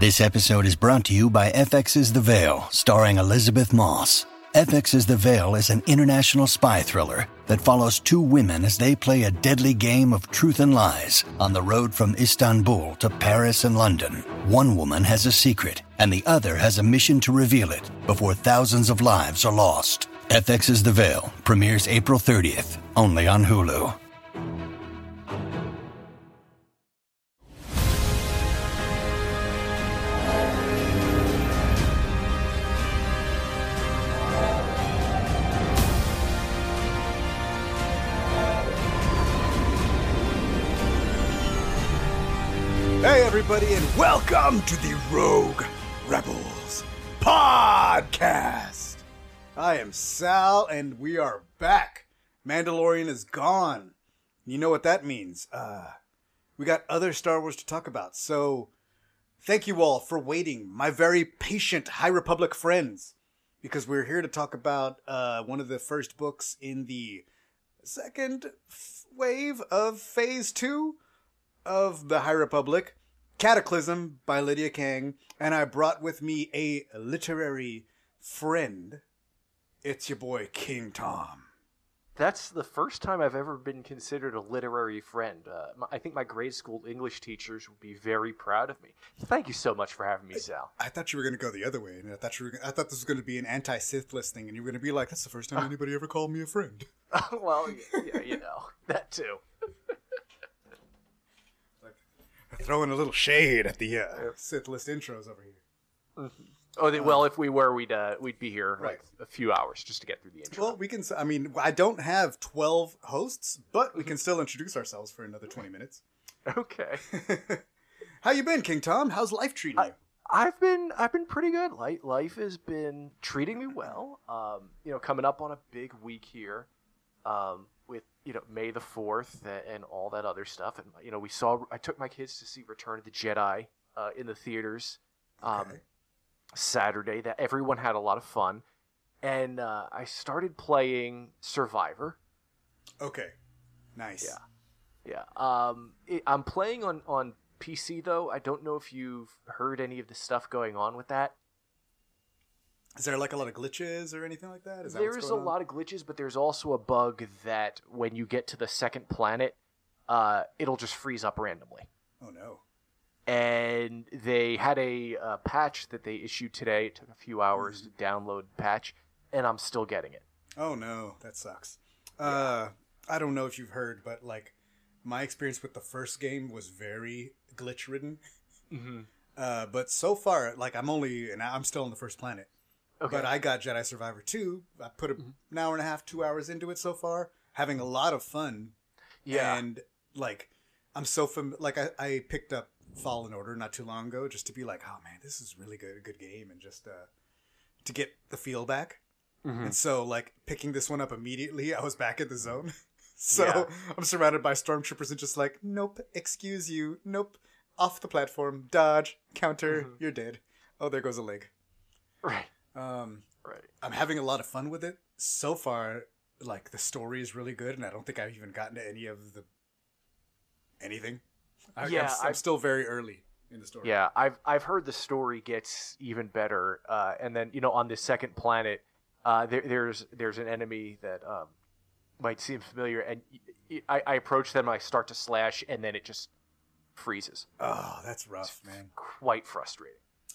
This episode is brought to you by FX's The Veil, starring Elizabeth Moss. FX's The Veil is an international spy thriller that follows two women as they play a deadly game of truth and lies on the road from Istanbul to Paris and London. One woman has a secret, and the other has a mission to reveal it before thousands of lives are lost. FX's The Veil premieres April 30th, only on Hulu. Hey everybody, and welcome to the Rogue Rebels podcast. I am Sal, and we are back. Mandalorian is gone. You know what that means. We got other Star Wars to talk about, so thank you all for waiting, my very patient High Republic friends, because we're here to talk about one of the first books in the second wave of Phase 2 of the High Republic, Cataclysm by Lydia Kang, and I brought with me a literary friend. It's your boy, King Tom. That's the first time I've ever been considered a literary friend. I think my grade school English teachers would be very proud of me. Thank you so much for having me, Sal. I thought you were going to go the other way, and I thought this was going to be an anti-Sith list thing, and you were going to be like, that's the first time anybody ever called me a friend. Well, yeah, you know, that too. Throwing a little shade at the Sith list intros over here. Mm-hmm. Oh, well, if we were, we'd be here right. like a few hours just to get through the intro. Well, we can. I mean, I don't have 12 hosts, but we can still introduce ourselves for another 20 minutes. Okay. How you been, King Tom? How's life treating you? I've been pretty good. Life has been treating me well. Coming up on a big week here. With May the 4th and all that other stuff, and I took my kids to see Return of the Jedi in the theaters Saturday. That everyone had a lot of fun, and I started playing Survivor. Okay, nice. Yeah. I'm playing on PC though. I don't know if you've heard any of the stuff going on with that. Is there like a lot of glitches or anything like that? There's a lot of glitches, but there's also a bug that when you get to the second planet, it'll just freeze up randomly. Oh, no. And they had a patch that they issued today. It took a few hours to download the patch, and I'm still getting it. Oh, no. That sucks. I don't know if you've heard, but like my experience with the first game was very glitch-ridden. Mm-hmm. But so far, like I'm still on the first planet. Okay. But I got Jedi Survivor 2. I put an hour and a half, 2 hours into it so far. Having a lot of fun. Yeah. And, like, I'm so I picked up Fallen Order not too long ago just to be like, oh, man, this is really a good game. And just to get the feel back. Mm-hmm. And so, like, picking this one up immediately, I was back in the zone. So I'm surrounded by stormtroopers and just like, nope, excuse you. Nope. Off the platform. Dodge. Counter. Mm-hmm. You're dead. Oh, there goes a leg. Right. Right. I'm having a lot of fun with it. So far, like, the story is really good, and I don't think I've even gotten to any of anything. I'm still very early in the story. Yeah, I've heard the story gets even better, and then on this second planet, there's an enemy that might seem familiar, and I approach them, and I start to slash, and then it just freezes. Oh, that's rough, man. Quite frustrating.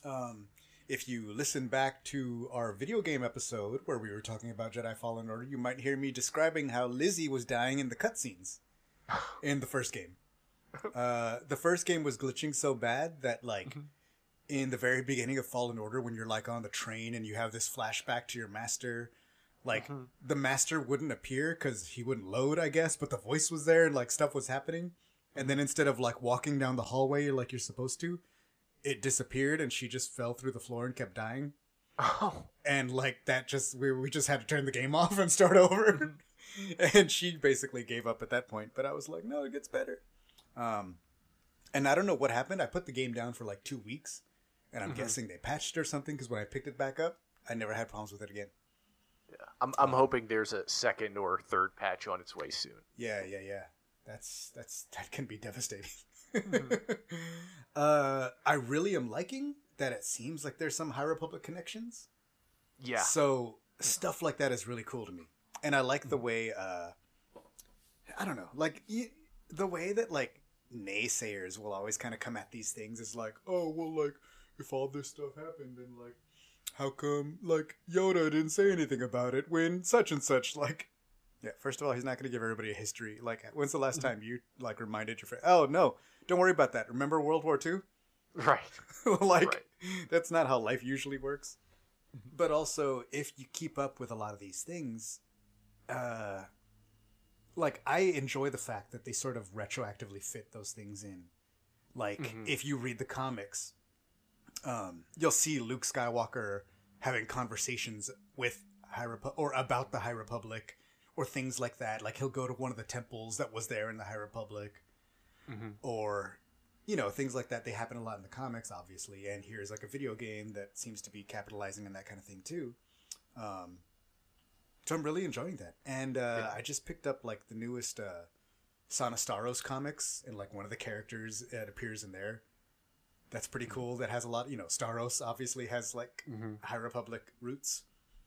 If you listen back to our video game episode where we were talking about Jedi Fallen Order, you might hear me describing how Lizzie was dying in the cutscenes in the first game. The first game was glitching so bad that, like, in the very beginning of Fallen Order, when you're, like, on the train and you have this flashback to your master, like, the master wouldn't appear because he wouldn't load, I guess, but the voice was there and, like, stuff was happening. And then instead of, like, walking down the hallway like you're supposed to, it disappeared and she just fell through the floor and kept dying. Oh. And like that we just had to turn the game off and start over. And she basically gave up at that point. But I was like, no, it gets better. And I don't know what happened. I put the game down for like 2 weeks. And I'm guessing they patched or something because when I picked it back up, I never had problems with it again. Yeah, I'm hoping there's a second or third patch on its way soon. Yeah. That can be devastating. I really am liking that it seems like there's some High Republic connections. Yeah. So stuff like that is really cool to me. And I like the way, I don't know, like the way that like naysayers will always kind of come at these things is like, oh, well, like if all this stuff happened and like, how come like Yoda didn't say anything about it when such and such, like, yeah, first of all, he's not going to give everybody a history. Like, when's the last time you like reminded your friend, oh no, don't worry about that. Remember World War II? Right. Like, Right. That's not how life usually works. But also, if you keep up with a lot of these things, like, I enjoy the fact that they sort of retroactively fit those things in. Like, if you read the comics, you'll see Luke Skywalker having conversations with or about the High Republic, or things like that. Like, he'll go to one of the temples that was there in the High Republic, or, you know, things like that. They happen a lot in the comics, obviously, and here's like a video game that seems to be capitalizing on that kind of thing too. So I'm really enjoying that. And I just picked up like the newest Sana Staros comics, and like one of the characters that appears in there. That's pretty cool. That has a lot, you know, Staros obviously has like High Republic roots.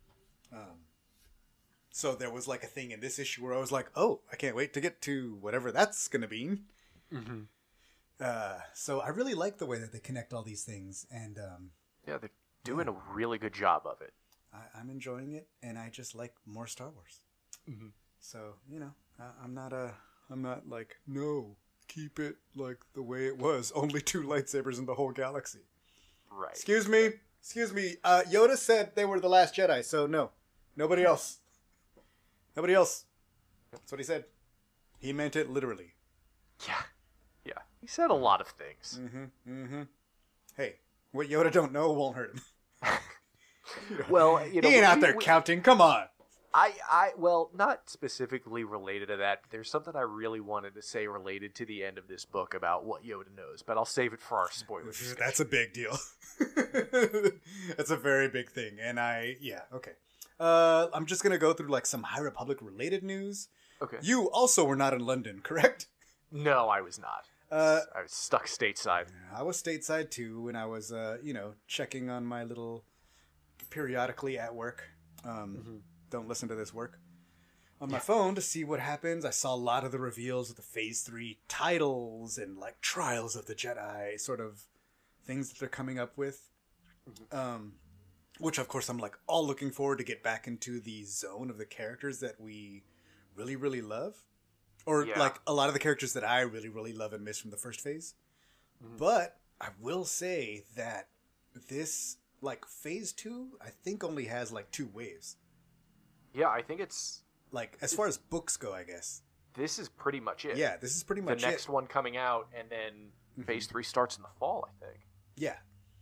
So there was like a thing in this issue where I was like, oh, I can't wait to get to whatever that's going to be. So I really like the way that they connect all these things. And Yeah, they're doing a really good job of it. I'm enjoying it, and I just like more Star Wars. So, you know, I'm not like, no, keep it like the way it was. Only 2 lightsabers in the whole galaxy. Right. Excuse me. Yoda said they were the last Jedi, so no. Nobody else. Nobody else. That's what he said. He meant it literally. Yeah. Yeah. He said a lot of things. Hey, what Yoda don't know won't hurt him. Well, you know, He ain't out there counting. Come on. Well, not specifically related to that, but there's something I really wanted to say related to the end of this book about what Yoda knows, but I'll save it for our spoilers. discussion. That's a big deal. That's a very big thing. And okay. I'm just going to go through like some High Republic related news. Okay. You also were not in London, correct? No, I was not. I was stuck stateside. I was stateside too, and I was, checking on my little periodically at work. Don't listen to this work. On my phone to see what happens. I saw a lot of the reveals of the Phase 3 titles and like Trials of the Jedi sort of things that they're coming up with. Which of course I'm like all looking forward to get back into the zone of the characters that we really, really love. Or like a lot of the characters that I really, really love and miss from the first phase. But I will say that this, like, Phase 2, I think only has like 2 waves. Yeah, I think it's... Like, as far as books go, I guess. This is pretty much it. Yeah, this is pretty much it. The next one coming out, and then Phase 3 starts in the fall, I think. Yeah.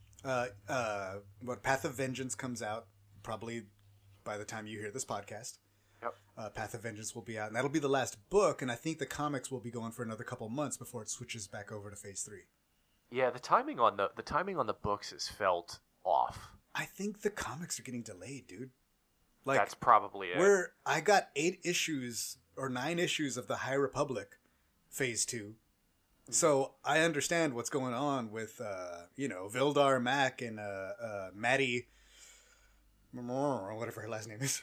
Path of Vengeance comes out probably by the time you hear this podcast. Yep. Path of Vengeance will be out, and that'll be the last book, and I think the comics will be going for another couple months before it switches back over to Phase 3. Yeah, the timing on the books has felt off. I think the comics are getting delayed, dude. Like, that's probably it. I got 8 issues or 9 issues of the High Republic Phase 2. So I understand what's going on with, Vildar Mac and Maddie, or whatever her last name is.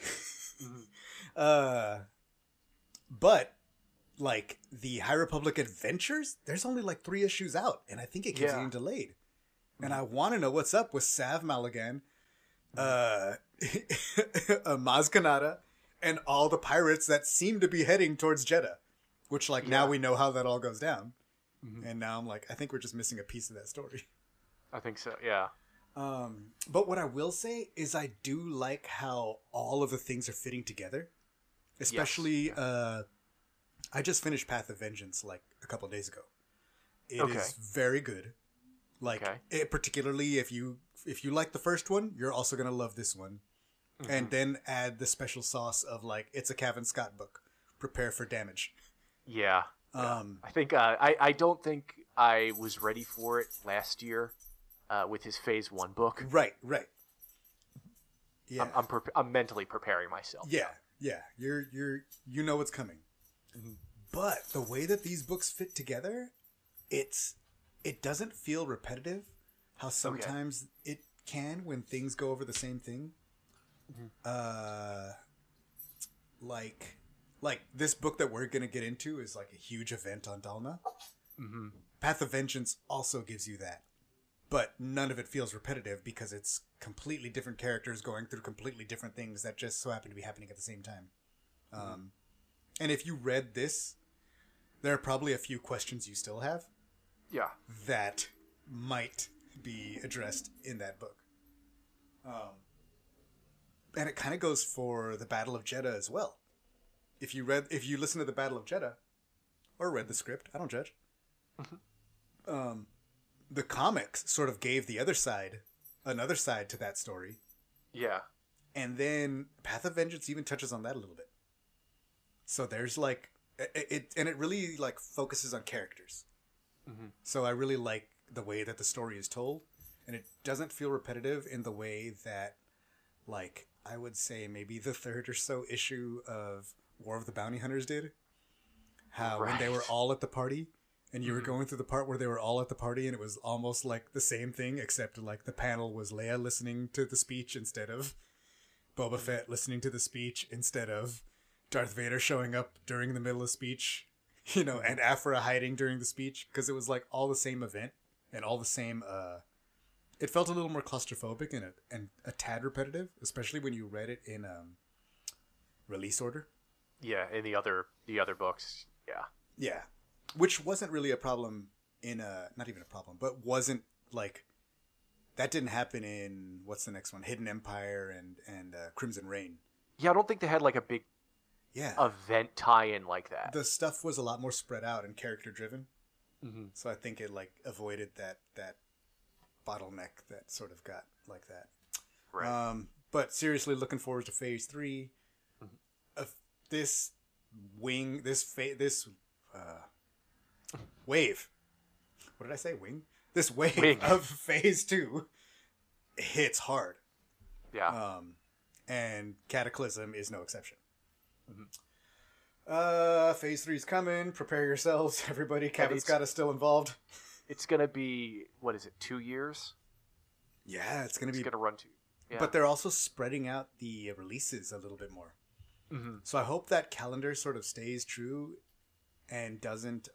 But, like, the High Republic Adventures, there's only like 3 issues out, and I think it keeps getting delayed. And I want to know what's up with Sav Malagan, Maz Kanata, and all the pirates that seem to be heading towards Jeddah. Which, like, now we know how that all goes down. And now I'm like, I think we're just missing a piece of that story. I think so, yeah. But what I will say is I do like how all of the things are fitting together. Especially, I just finished Path of Vengeance like a couple of days ago. It is very good. Like, particularly if you like the first one, you're also going to love this one. And then add the special sauce of, like, it's a Cavan Scott book. Prepare for damage. Yeah. I think I don't think I was ready for it last year with his Phase 1 book. Right. Yeah. I'm mentally preparing myself. Yeah. You know what's coming. But the way that these books fit together, it doesn't feel repetitive. How sometimes it can when things go over the same thing. Like this book that we're gonna get into is like a huge event on Dalna. Path of Vengeance also gives you that, but none of it feels repetitive because it's completely different characters going through completely different things that just so happen to be happening at the same time. And if you read this, there are probably a few questions you still have. Yeah. That might be addressed in that book. And it kind of goes for the Battle of Jeddah as well. If you listen to the Battle of Jeddah, or read the script, I don't judge. The comics sort of gave the other side, another side to that story. Yeah. And then Path of Vengeance even touches on that a little bit. So there's like, it really like focuses on characters. So I really like the way that the story is told, and it doesn't feel repetitive in the way that, like, I would say maybe the third or so issue of War of the Bounty Hunters did. How when they were all at the party, and you were going through the part where they were all at the party, and it was almost like the same thing, except like the panel was Leia listening to the speech instead of Boba Fett listening to the speech instead of Darth Vader showing up during the middle of the speech. And Aphra hiding during the speech, because it was like all the same event and all the same. It felt a little more claustrophobic and a tad repetitive, especially when you read it in release order. Yeah, in the other books. Yeah, which wasn't really a problem in not even a problem, but wasn't like that didn't happen in what's the next one, Hidden Empire and Crimson Reign. Yeah, I don't think they had like a big event tie-in like that. The stuff was a lot more spread out and character driven. So I think it like avoided that bottleneck that sort of got like that. Right. But seriously, looking forward to Phase 3. This wing, this wave. What did I say? Wing? This wave of Phase 2 hits hard. Yeah. And Cataclysm is no exception. Phase 3 is coming. Prepare yourselves, everybody. Kevin Scott is still involved. It's gonna be, what is it, 2 years? Yeah, it's gonna run 2. Yeah. But they're also spreading out the releases a little bit more. So I hope that calendar sort of stays true and doesn't.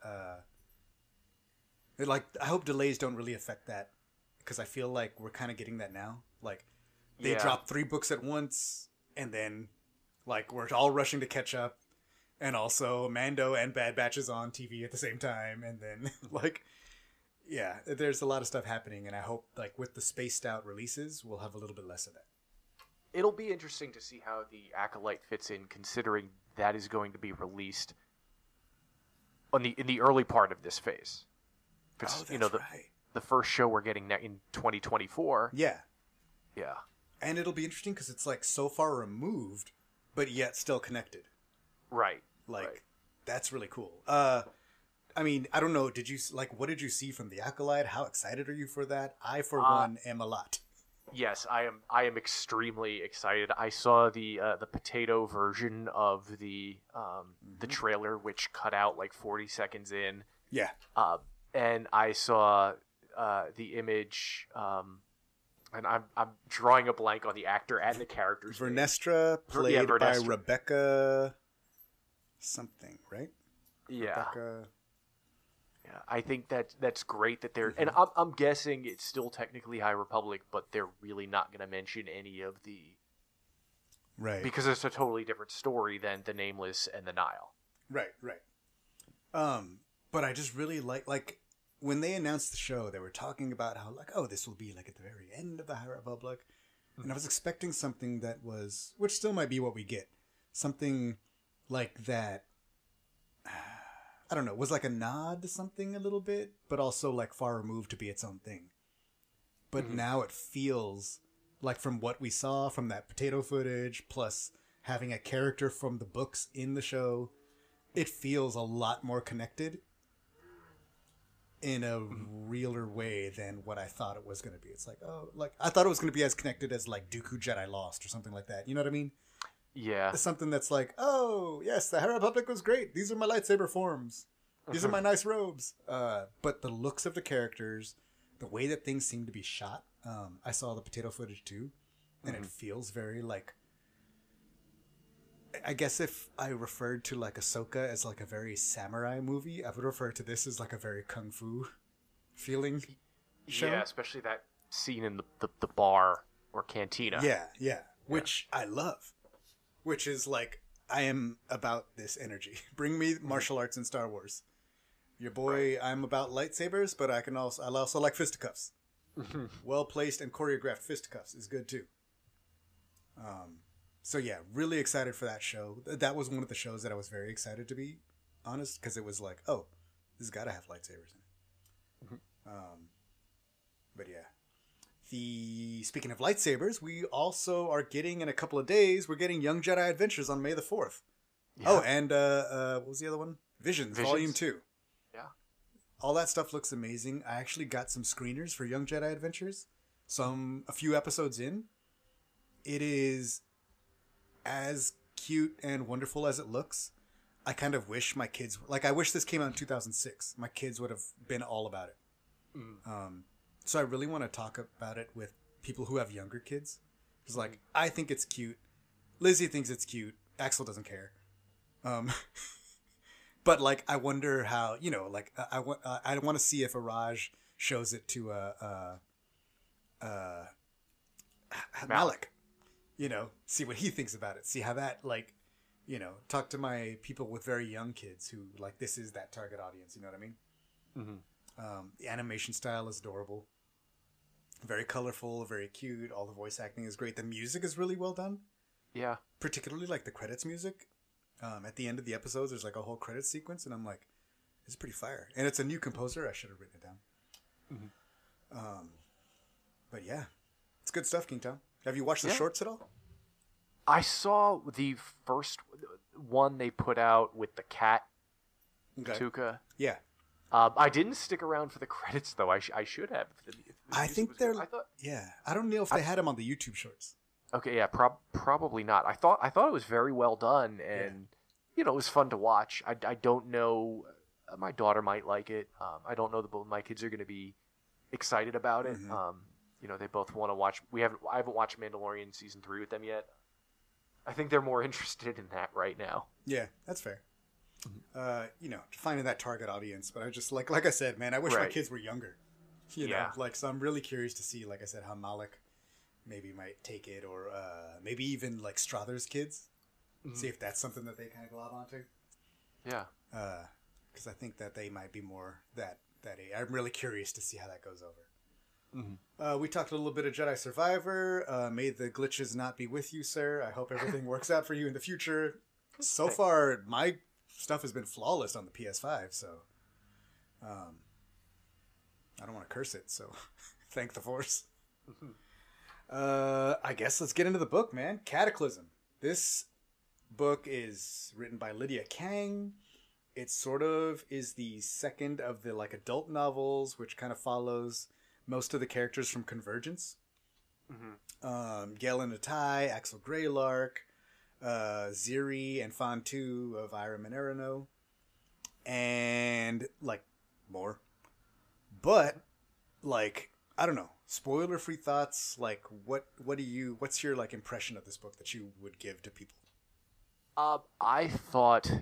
I hope delays don't really affect that, because I feel like we're kind of getting that now. Like they drop 3 books at once, and then like we're all rushing to catch up, and also Mando and Bad Batch is on TV at the same time, and then like. Yeah, there's a lot of stuff happening, and I hope, like, with the spaced out releases, we'll have a little bit less of that. It'll be interesting to see how the Acolyte fits in, considering that is going to be released in the early part of this phase. Oh, that's right. The first show we're getting in 2024. Yeah. Yeah. And it'll be interesting because it's, like, so far removed, but yet still connected. Right. Like, that's really cool. I mean, I don't know. What did you see from the Acolyte? How excited are you for that? I, for one, am a lot. Yes, I am extremely excited. I saw the potato version of the trailer, which cut out like 40 seconds in. Yeah. And I saw the image, and I'm drawing a blank on the actor and the characters. Vernestra, played by Rebecca something, right? Yeah. Rebecca. Yeah, I think that's great that they're, and I'm guessing it's still technically High Republic, but they're really not going to mention any of the, right? Because it's a totally different story than the Nameless and the Nile. Right. But I just really like when they announced the show, they were talking about how like, oh, this will be like at the very end of the High Republic, and I was expecting something that was, which still might be what we get, something like that. I don't know, was like a nod to something a little bit, but also like far removed to be its own thing. But now it feels like, from what we saw from that potato footage, plus having a character from the books in the show, it feels a lot more connected in a realer way than what I thought it was going to be. It's like, oh, like I thought it was going to be as connected as like Dooku Jedi Lost or something like that. You know what I mean? Yeah. Something that's like, oh, yes, the High Republic was great. These are my lightsaber forms. These are my nice robes. But the looks of the characters, the way that things seem to be shot. I saw the potato footage too, and it feels very like. I guess if I referred to like Ahsoka as like a very samurai movie, I would refer to this as like a very kung fu feeling show. Yeah, especially that scene in the bar or cantina. Yeah. Which I love. Which is like, I am about this energy. Bring me martial arts in Star Wars. Your boy, I'm about lightsabers, but I also like fisticuffs. Well placed and choreographed fisticuffs is good too. So yeah, really excited for that show. That was one of the shows that I was very excited to be honest, because it was like, oh, this has got to have lightsabers in it. But yeah, speaking of lightsabers, we also are getting in a couple of days. We're getting Young Jedi Adventures on May the 4th. Yeah. Oh, and what was the other one? Visions. Volume 2. Yeah. All that stuff looks amazing. I actually got some screeners for Young Jedi Adventures. A few episodes in. It is as cute and wonderful as it looks. I kind of wish my kids... I wish this came out in 2006. My kids would have been all about it. So I really want to talk about it with people who have younger kids. Because, I think it's cute. Lizzie thinks it's cute. Axel doesn't care. But, I wonder how... I want to see if Araj shows it to Malik. See what he thinks about it. See how that, talk to my people with very young kids who, this is that target audience. You know what I mean? Mm-hmm. The animation style is adorable. Very colorful, very cute. All the voice acting is great. The music is really well done. Yeah. Particularly, the credits music. At the end of the episodes, there's, a whole credits sequence, and I'm like, it's pretty fire. And it's a new composer. I should have written it down. Mm-hmm. But, yeah. It's good stuff, Kingtown. Have you watched the shorts at all? I saw the first one they put out with the cat, Tuca. Yeah. I didn't stick around for the credits, though. I should have. I think they're... I don't know if they had them on the YouTube shorts. Okay, yeah, probably not. I thought it was very well done, and, it was fun to watch. I don't know... my daughter might like it. I don't know that both my kids are going to be excited about it. Mm-hmm. They both want to watch. I haven't watched Mandalorian season 3 with them yet. I think they're more interested in that right now. Yeah, that's fair. Mm-hmm. Finding that target audience, but I just like I said, man, I wish my kids were younger. So I'm really curious to see, like I said, how Malik maybe might take it, or maybe even Strother's kids. Mm-hmm. See if that's something that they kind of glob onto. Yeah. Because I think that they might be more that age. I'm really curious to see how that goes over. Mm-hmm. We talked a little bit of Jedi Survivor. May the glitches not be with you, sir. I hope everything works out for you in the future. So far, my stuff has been flawless on the PS5, so I don't want to curse it, so thank the Force. I guess let's get into the book, man. Cataclysm. This book is written by Lydia Kang. It sort of is the second of the adult novels, which kind of follows most of the characters from Convergence. Mm-hmm. Galen Natai, Axel Greylark, Ziri and Fantu of Irem and Erino, and more. But I don't know. Spoiler-free thoughts. What's your impression of this book that you would give to people? I thought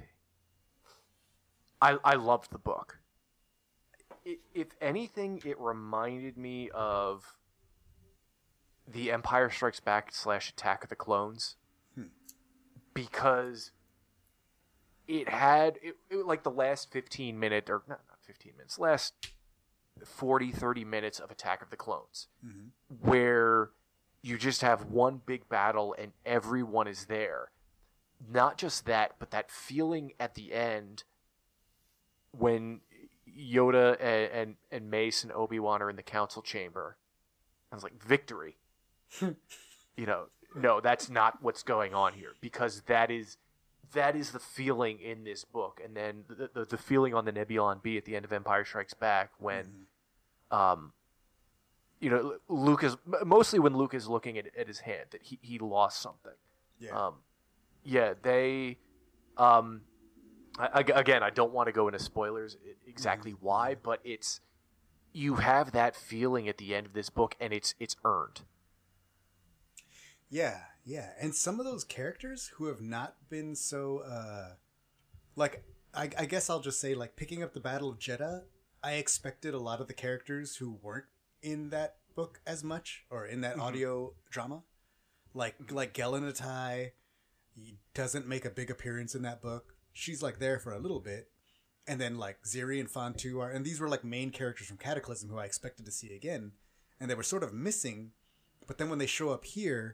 I loved the book. If anything, it reminded me of the Empire Strikes Back / Attack of the Clones. Because it had the last 15 minutes, or not 15 minutes, last 40, 30 minutes of Attack of the Clones, mm-hmm. where you just have one big battle and everyone is there. Not just that, but that feeling at the end when Yoda and Mace and Obi-Wan are in the council chamber. I was like, victory. No, that's not what's going on here, because that is the feeling in this book. And then the feeling on the Nebulon B at the end of Empire Strikes Back when, Luke is, mostly when Luke is looking at his hand, that he lost something. Yeah. Again, I don't want to go into spoilers exactly why, but you have that feeling at the end of this book, and it's earned. Yeah, yeah. And some of those characters who have not been so, like, I guess I'll just say, like, picking up the Battle of Jeddah, I expected a lot of the characters who weren't in that book as much, or in that audio drama. Like Gelanatai, he doesn't make a big appearance in that book. She's, like, there for a little bit. And then, like, Ziri and Fantu are, and these were, like, main characters from Cataclysm who I expected to see again. And they were sort of missing, but then when they show up here,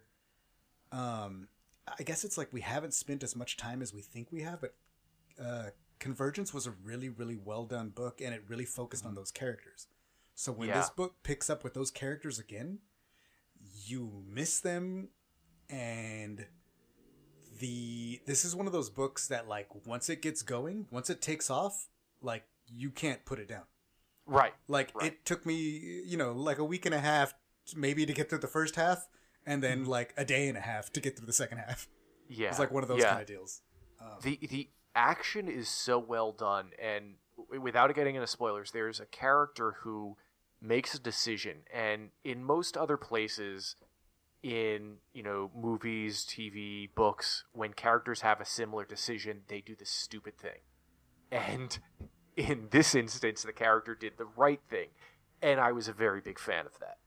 I guess it's like we haven't spent as much time as we think we have, but Convergence was a really, really well done book, and it really focused on those characters. So when this book picks up with those characters again, you miss them, and this is one of those books that, like, once it gets going, once it takes off, like, you can't put it down. Right. Like, it took me, like a week and a half maybe to get through the first half, and then like a day and a half to get through the second half. Yeah. It's like one of those kind of deals. The action is so well done, and without getting into spoilers, there's a character who makes a decision, and in most other places, in movies, TV, books, when characters have a similar decision, they do this stupid thing. And in this instance, the character did the right thing, and I was a very big fan of that.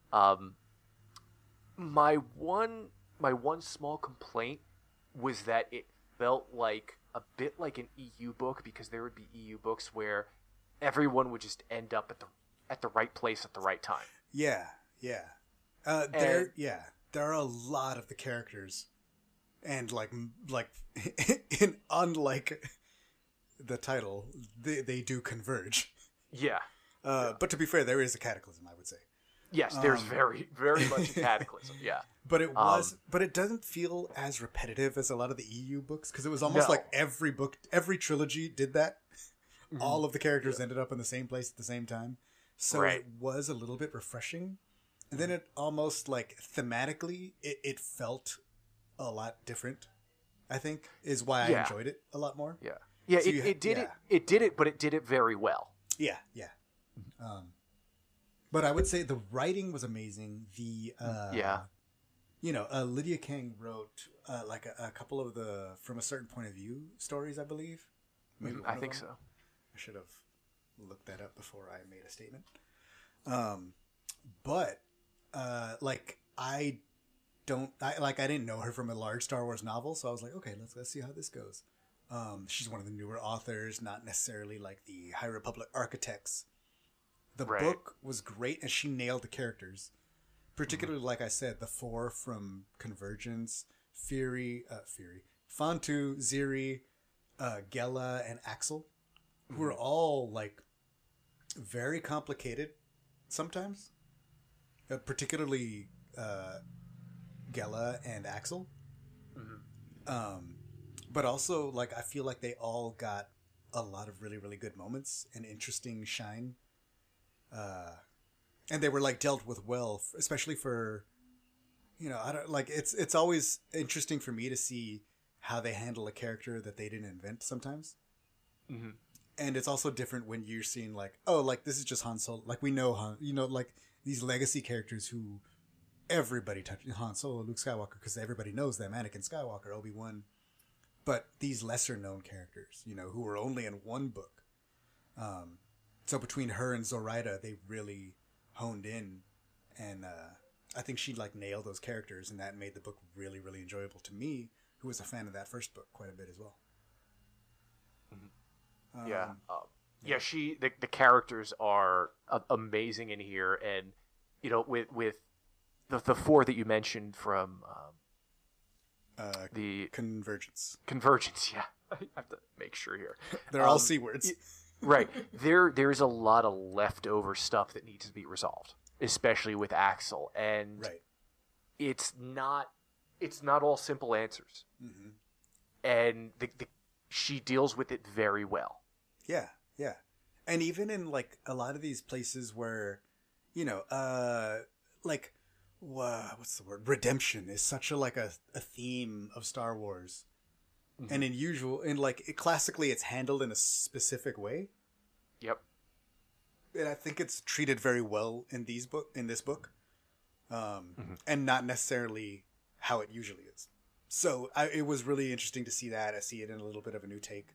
My one small complaint was that it felt like a bit like an EU book, because there would be EU books where everyone would just end up at the right place at the right time. Yeah. There are a lot of the characters, and like in unlike the title, they do converge. Yeah. But to be fair, there is a cataclysm, I would say. Yes, there's very, very much a cataclysm. Yeah. But it doesn't feel as repetitive as a lot of the EU books, because it was almost like every trilogy did that. Mm-hmm. All of the characters ended up in the same place at the same time. So it was a little bit refreshing. And then it almost, like, thematically, it felt a lot different, I think, is why I enjoyed it a lot more. Yeah. Yeah, so it did it, but it did it very well. Yeah. But I would say the writing was amazing. Lydia Kang wrote like a couple of the From a Certain Point of View stories, I believe. Maybe I think so. I should have looked that up before I made a statement. But I didn't know her from a large Star Wars novel, so I was like, okay, let's see how this goes. She's one of the newer authors, not necessarily like the High Republic architects. The book was great, and she nailed the characters. Particularly, like I said, the four from Convergence, Fury, Fantu, Ziri, Gela, and Axel, who are all, like, very complicated sometimes. Particularly Gela and Axel. Mm-hmm. But also, like, I feel like they all got a lot of really, really good moments and interesting shine. And they were, like, dealt with well, especially for, it's always interesting for me to see how they handle a character that they didn't invent sometimes. Mm-hmm. And it's also different when you're seeing, like, oh, like, this is just Han Solo. Like, we know Han, like, these legacy characters who everybody touches, Han Solo, Luke Skywalker, because everybody knows them, Anakin Skywalker, Obi-Wan. But these lesser known characters, who were only in one book. So between her and Zoraida, they really honed in, and I think she, like, nailed those characters, and that made the book really, really enjoyable to me, who was a fan of that first book quite a bit as well. Mm-hmm. The characters are amazing in here, and with the four that you mentioned from the Convergence. Yeah, I have to make sure here. They're all C words. Right. There's a lot of leftover stuff that needs to be resolved, especially with Axel, and it's not all simple answers. Mm-hmm. And she deals with it very well. Yeah. And even in, like, a lot of these places where, like, what's the word? Redemption is such a theme of Star Wars. and classically it's handled in a specific way. Yep. And I think it's treated very well in this book, and not necessarily how it usually is. So it was really interesting to see that. I see it in a little bit of a new take,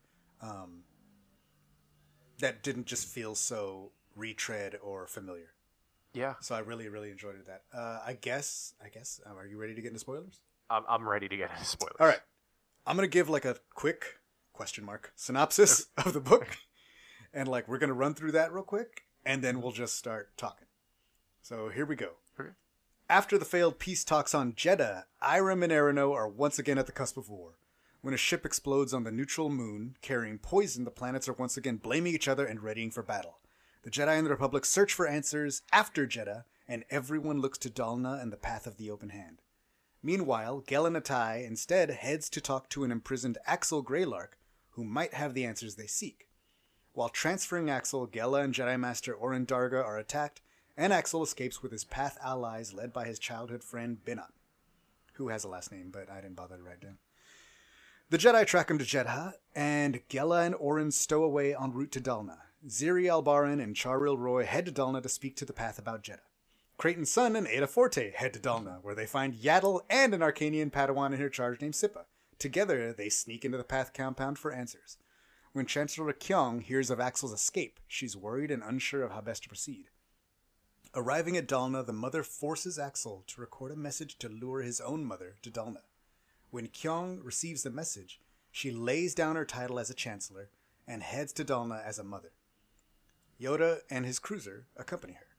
that didn't just feel so retread or familiar. Yeah. So I really, really enjoyed that. I guess. Are you ready to get into spoilers? I'm ready to get into spoilers. All right. I'm gonna give like a quick synopsis of the book, and like we're gonna run through that real quick, and then we'll just start talking. So here we go. Okay. After the failed peace talks on Jeddah, Irem and Erino are once again at the cusp of war. When a ship explodes on the neutral moon carrying poison, the planets are once again blaming each other and readying for battle. The Jedi and the Republic search for answers after Jeddah, and everyone looks to Dalna and the Path of the Open Hand. Meanwhile, Gela Natai instead heads to talk to an imprisoned Axel Greylark, who might have the answers they seek. While transferring Axel, Gela and Jedi Master Oren Darga are attacked, and Axel escapes with his Path allies led by his childhood friend Binat, who has a last name, but I didn't bother to write it down. The Jedi track him to Jedha, and Gela and Oren stow away en route to Dalna. Ziri Albaran and Charil Roy head to Dalna to speak to the Path about Jedha. Creighton's son and Ada Forte head to Dalna, where they find Yaddle and an Arcanian Padawan in her charge named Sippa. Together, they sneak into the Path compound for answers. When Chancellor Kyong hears of Axel's escape, she's worried and unsure of how best to proceed. Arriving at Dalna, the mother forces Axel to record a message to lure his own mother to Dalna. When Kyong receives the message, she lays down her title as a Chancellor and heads to Dalna as a mother. Yoda and his cruiser accompany her.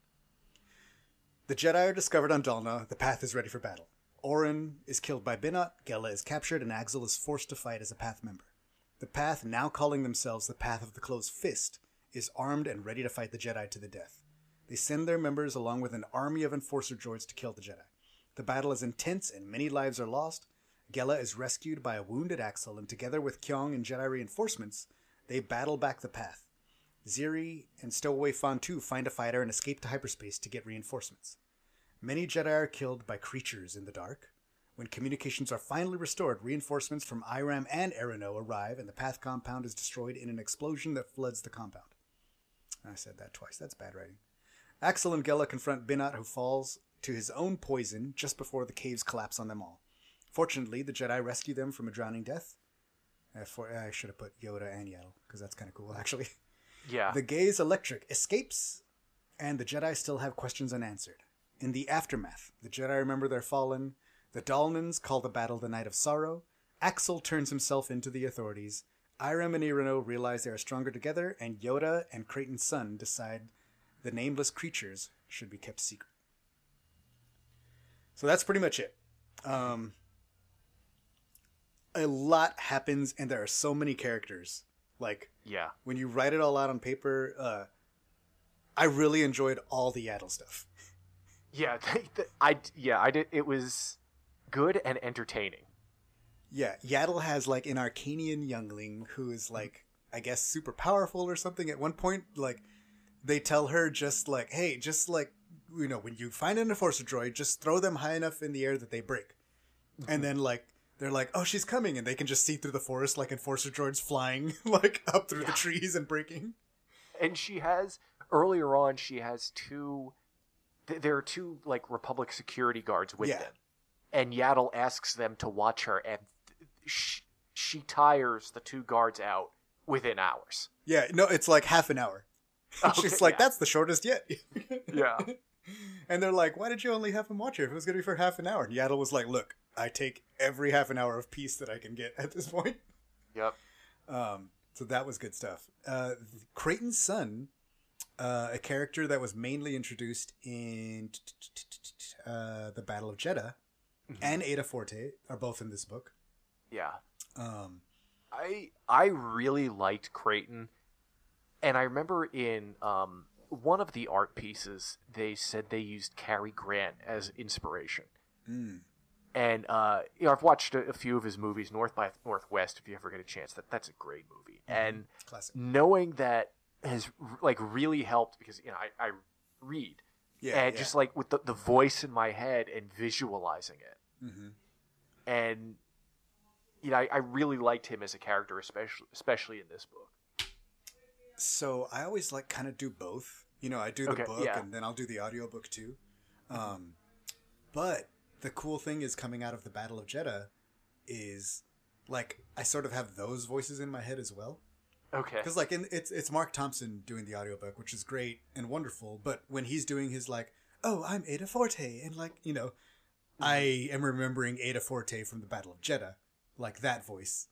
The Jedi are discovered on Dalna. The Path is ready for battle. Oren is killed by Binat, Gela is captured, and Axel is forced to fight as a Path member. The Path, now calling themselves the Path of the Closed Fist, is armed and ready to fight the Jedi to the death. They send their members along with an army of Enforcer droids to kill the Jedi. The battle is intense and many lives are lost. Gela is rescued by a wounded Axel, and together with Kyong and Jedi reinforcements, they battle back the Path. Ziri and Stowaway Fantu find a fighter and escape to hyperspace to get reinforcements. Many Jedi are killed by creatures in the dark. When communications are finally restored, reinforcements from Iram and Erino arrive, and the Path compound is destroyed in an explosion that floods the compound. I said that twice. That's bad writing. Axel and Gela confront Binat, who falls to his own poison just before the caves collapse on them all. Fortunately, the Jedi rescue them from a drowning death. I should have put Yoda and Yaddle, because that's kind of cool, actually. Yeah. The Gaze Electric escapes, and the Jedi still have questions unanswered. In the aftermath, the Jedi remember their fallen. The Dalmans call the battle the Night of Sorrow. Axel turns himself into the authorities. Irem and Erino realize they are stronger together, and Yoda and Creighton's son decide the nameless creatures should be kept secret. So that's pretty much it. A lot happens, and there are so many characters. Like, yeah, when you write it all out on paper, I really enjoyed all the Yaddle stuff. Yeah, I did. It was good and entertaining. Yeah, Yaddle has like an Arcanian youngling who is like, I guess, super powerful or something. At one point, like, they tell her just like, hey, just like, you know, when you find an Enforcer droid, just throw them high enough in the air that they break. And then like, they're like, oh, she's coming, and they can just see through the forest like Enforcer droids flying like up through the trees and breaking. And earlier on, she has two. There are two like Republic security guards with them, and Yaddle asks them to watch her, and she tires the two guards out within hours. Yeah, no, it's like half an hour. Okay, she's like, that's the shortest yet. Yeah. And they're like, why did you only have him watch her if it was going to be for half an hour? And Yaddle was like, look, I take every half an hour of peace that I can get at this point. Yep. So that was good stuff. Creighton's son, a character that was mainly introduced in the Battle of Jeddah, and Ada Forte are both in this book. Yeah. I really liked Creighton, and I remember in one of the art pieces they said they used Cary Grant as inspiration. And I've watched a few of his movies, North by Northwest. If you ever get a chance, that's a great movie. And Classic. Knowing that has like really helped because I read, just like with the voice in my head and visualizing it, and I really liked him as a character, especially in this book. So I always like kind of do both. I do the book and then I'll do the audiobook too. But the cool thing is coming out of the Battle of Jeddah is like I sort of have those voices in my head as well. Okay. Because like it's Mark Thompson doing the audiobook, which is great and wonderful. But when he's doing his like, oh, I'm Ada Forte, and like I am remembering Ada Forte from the Battle of Jeddah, like that voice,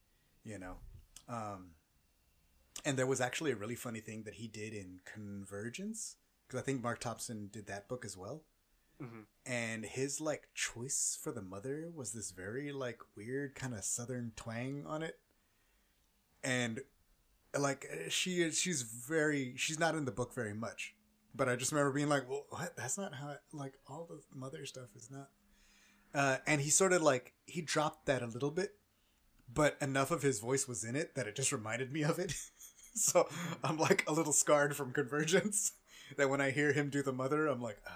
And there was actually a really funny thing that he did in Convergence, because I think Mark Thompson did that book as well. Mm-hmm. And his like choice for the mother was this very like weird kind of Southern twang on it, and like she's not in the book very much, but I just remember being like, well, what? That's not how like all the mother stuff is not. And he sort of like he dropped that a little bit, but enough of his voice was in it that it just reminded me of it. So I'm like a little scarred from Convergence that when I hear him do the mother, I'm like,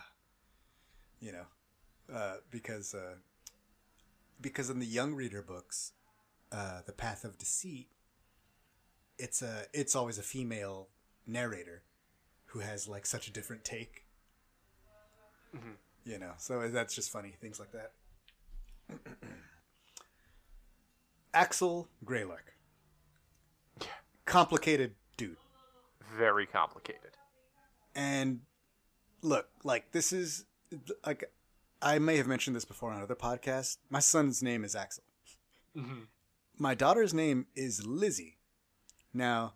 because in the young reader books, The Path of Deceit, it's always a female narrator who has like such a different take. Mm-hmm. So that's just funny, things like that. Axel Greylark. Yeah. Complicated dude. Very complicated. And look, like this is like I may have mentioned this before on other podcasts. My son's name is Axel. Mm-hmm. My daughter's name is Lizzie. Now,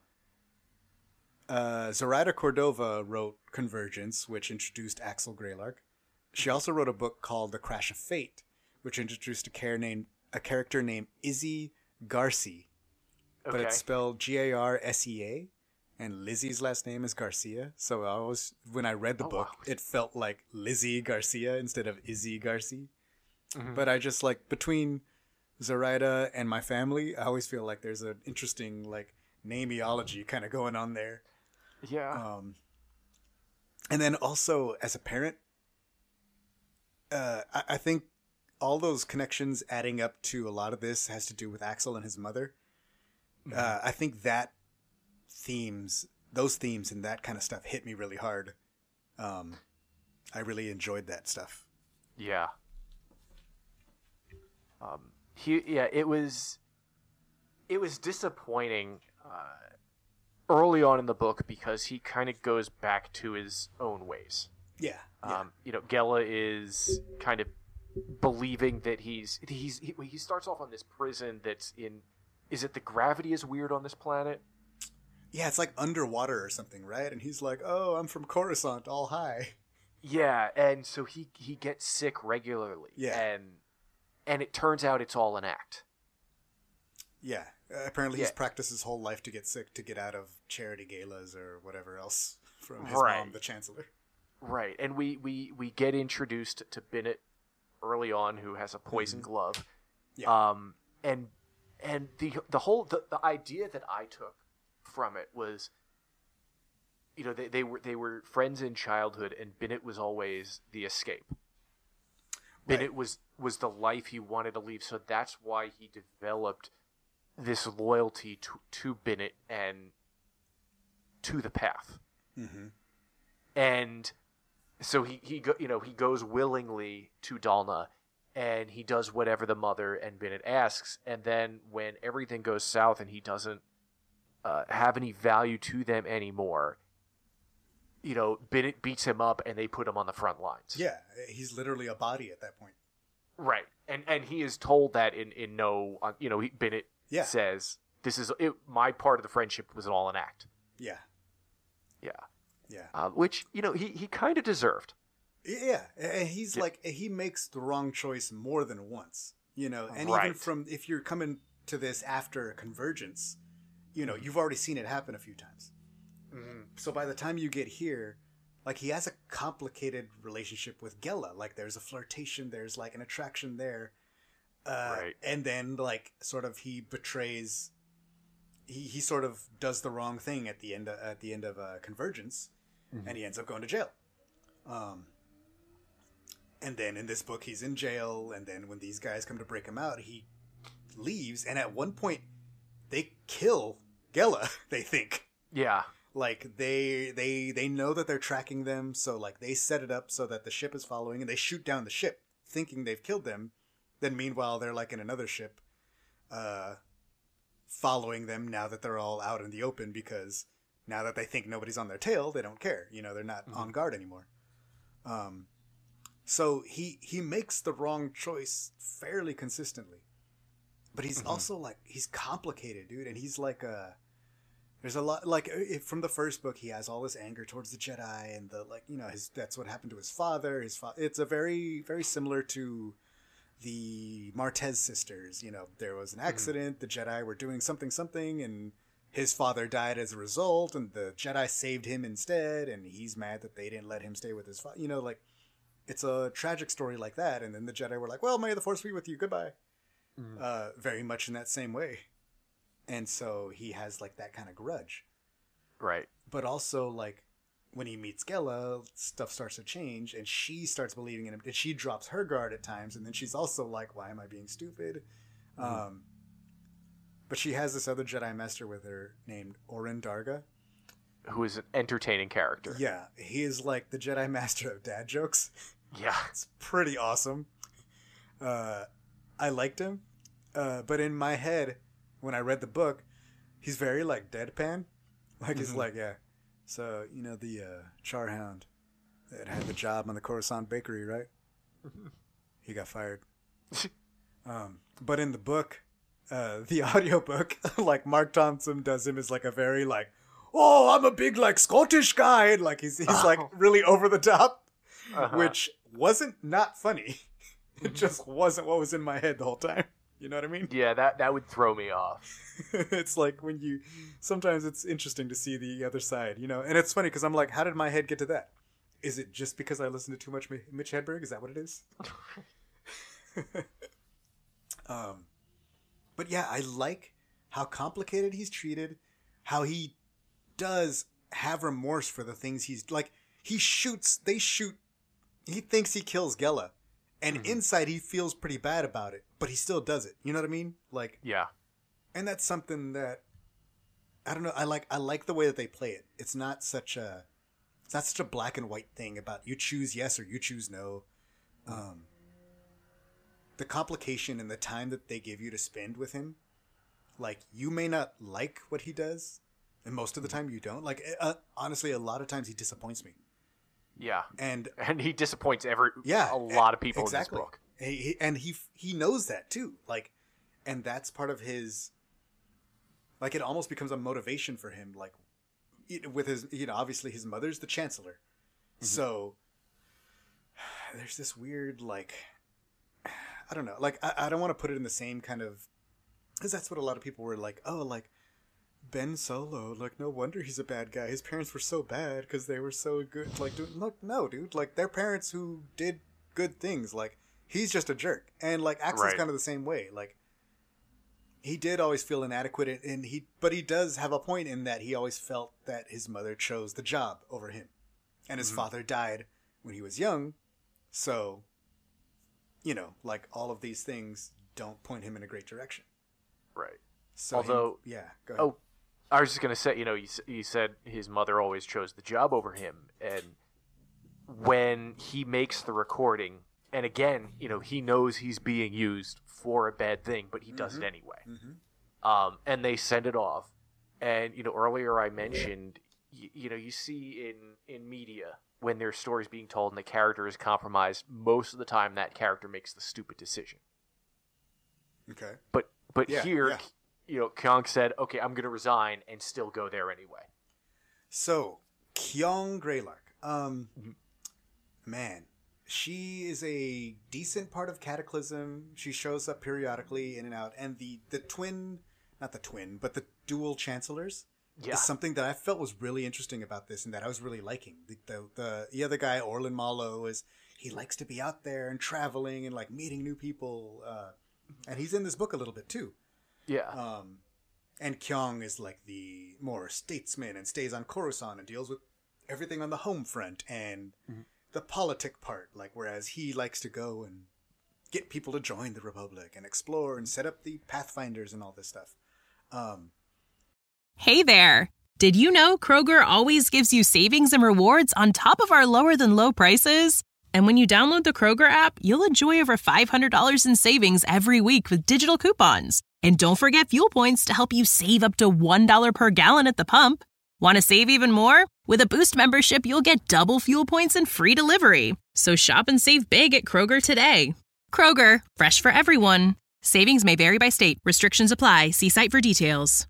Zoraida Cordova wrote Convergence, which introduced Axel Greylark. She also wrote a book called The Crash of Fate, which introduced a character named Izzy Garcia. But it's spelled Garsea, and Lizzie's last name is Garcia. So when I read the book, it felt like Lizzie Garcia instead of Izzy Garcia. Mm-hmm. But I just like between Zoraida and my family, I always feel like there's an interesting like nameology kind of going on there. Yeah. And then also as a parent, I think all those connections adding up to a lot of this has to do with Axel and his mother. Mm-hmm. I think those themes and that kind of stuff hit me really hard. I really enjoyed that stuff. Yeah. It was disappointing early on in the book because he kind of goes back to his own ways. Yeah. Gela is kind of believing that he starts off on this prison that's in. Is it the gravity is weird on this planet? Yeah, it's like underwater or something, right? And he's like, "Oh, I'm from Coruscant, all high." Yeah, and so he gets sick regularly. Yeah, and it turns out it's all an act. Yeah, apparently he's practiced his whole life to get sick to get out of charity galas or whatever else from his mom, the Chancellor. Right, and we get introduced to Bennett early on, who has a poison glove. Yeah. And the whole idea that I took from it was, they were friends in childhood, and Bennett was always the escape. Right. Bennett was the life he wanted to leave, so that's why he developed this loyalty to Bennett and to the path. Mm-hmm. And so he goes willingly to Dalna. And he does whatever the mother and Bennett asks. And then when everything goes south and he doesn't have any value to them anymore, Bennett beats him up and they put him on the front lines. Yeah, he's literally a body at that point. Right. And he is told that in no, Bennett says, this is my part of the friendship was all an act. Yeah. Yeah. Yeah. Which, he kind of deserved. Yeah, and he's like, he makes the wrong choice more than once, and right. even from, if you're coming to this after Convergence, you've already seen it happen a few times. Mm-hmm. So by the time you get here, like, he has a complicated relationship with Gela. Like, there's a flirtation, there's like an attraction there. Right. And then like sort of he betrays, he sort of does the wrong thing at the end of Convergence, mm-hmm. and he ends up going to jail. And then in this book, he's in jail, and then when these guys come to break him out, he leaves, and at one point they kill Gela. They think. Yeah. Like they know that they're tracking them, so like they set it up so that the ship is following, and they shoot down the ship, thinking they've killed them. Then meanwhile they're like in another ship, following them now that they're all out in the open, because now that they think nobody's on their tail, they don't care. You know, they're not on guard anymore. So he makes the wrong choice fairly consistently, but he's also like he's complicated, dude, and he's like there's a lot, like, from the first book, he has all this anger towards the Jedi, and the, like, you know, that's what happened to his father. It's a very, very similar to the Martez sisters. You know, there was an accident, the Jedi were doing something, and his father died as a result, and the Jedi saved him instead, and he's mad that they didn't let him stay with his father. You know, like, it's a tragic story like that, and then the Jedi were like, well, may the Force be with you, goodbye. Very much in that same way. And so he has, like, that kind of grudge. Right. But also, like, when he meets Gela, stuff starts to change, and she starts believing in him. And she drops her guard at times, and then she's also like, why am I being stupid? But she has this other Jedi Master with her named Orin Darga. Who is an entertaining character. Yeah. He is, like, the Jedi Master of dad jokes. Yeah. It's pretty awesome. I liked him. But in my head, when I read the book, he's very, like, deadpan. Like, he's like, yeah. So, you know, the Charhound that had the job on the Coruscant bakery, right? He got fired. But in the book, the audiobook, like, Mark Thompson does him as, like, a very, like, oh, I'm a big, like, Scottish guy. And, like, he's like, really over the top, which wasn't not funny. It just wasn't what was in my head the whole time. You know what I mean? Yeah, that would throw me off. It's like when you... Sometimes it's interesting to see the other side, you know? And it's funny because I'm like, how did my head get to that? Is it just because I listened to too much Mitch Hedberg? Is that what it is? But yeah, I like how complicated he's treated, how he does have remorse for the things he's... Like, he thinks he kills Gela. And inside, he feels pretty bad about it, but he still does it. You know what I mean? Like, yeah. And that's something that, I don't know. I like the way that they play it. It's not such a black and white thing about you choose yes or you choose no. The complication and the time that they give you to spend with him, like, you may not like what he does, and most of the time you don't. Like, honestly, a lot of times he disappoints me. Yeah, and he disappoints a lot of people in this book. He knows that too. Like, and that's part of his. Like, it almost becomes a motivation for him. Like, with his, you know, obviously his mother's the Chancellor, so there's this weird, like, I don't know. Like, I don't want to put it in the same kind of, because that's what a lot of people were like. Oh, like, Ben Solo, like, no wonder he's a bad guy. His parents were so bad because they were so good. Like, dude, look, no, dude. Like, they're parents who did good things. Like, he's just a jerk. And, like, Axel's kind of the same way. Like, he did always feel inadequate, but he does have a point in that he always felt that his mother chose the job over him. And his father died when he was young. So, you know, like, all of these things don't point him in a great direction. Right. So although, go ahead. I was just going to say, you know, you said his mother always chose the job over him. And when he makes the recording, and again, you know, he knows he's being used for a bad thing, but he does it anyway. And they send it off. And, you know, earlier I mentioned, you know, you see in media when there's stories being told and the character is compromised, most of the time that character makes the stupid decision. Okay. But here... You know, Kyong said, okay, I'm going to resign and still go there anyway. So, Kyong Greylark. Man, she is a decent part of Cataclysm. She shows up periodically in and out. And the twin, not the twin, but the dual chancellors is something that I felt was really interesting about this and that I was really liking. The other guy, Orlin Malo, he likes to be out there and traveling and, like, meeting new people. And he's in this book a little bit, too. Yeah. And Kyong is like the more statesman and stays on Coruscant and deals with everything on the home front and the politic part. Like, whereas he likes to go and get people to join the Republic and explore and set up the Pathfinders and all this stuff. Hey there! Did you know Kroger always gives you savings and rewards on top of our lower-than-low prices? And when you download the Kroger app, you'll enjoy over $500 in savings every week with digital coupons. And don't forget fuel points to help you save up to $1 per gallon at the pump. Want to save even more? With a Boost membership, you'll get double fuel points and free delivery. So shop and save big at Kroger today. Kroger, fresh for everyone. Savings may vary by state. Restrictions apply. See site for details.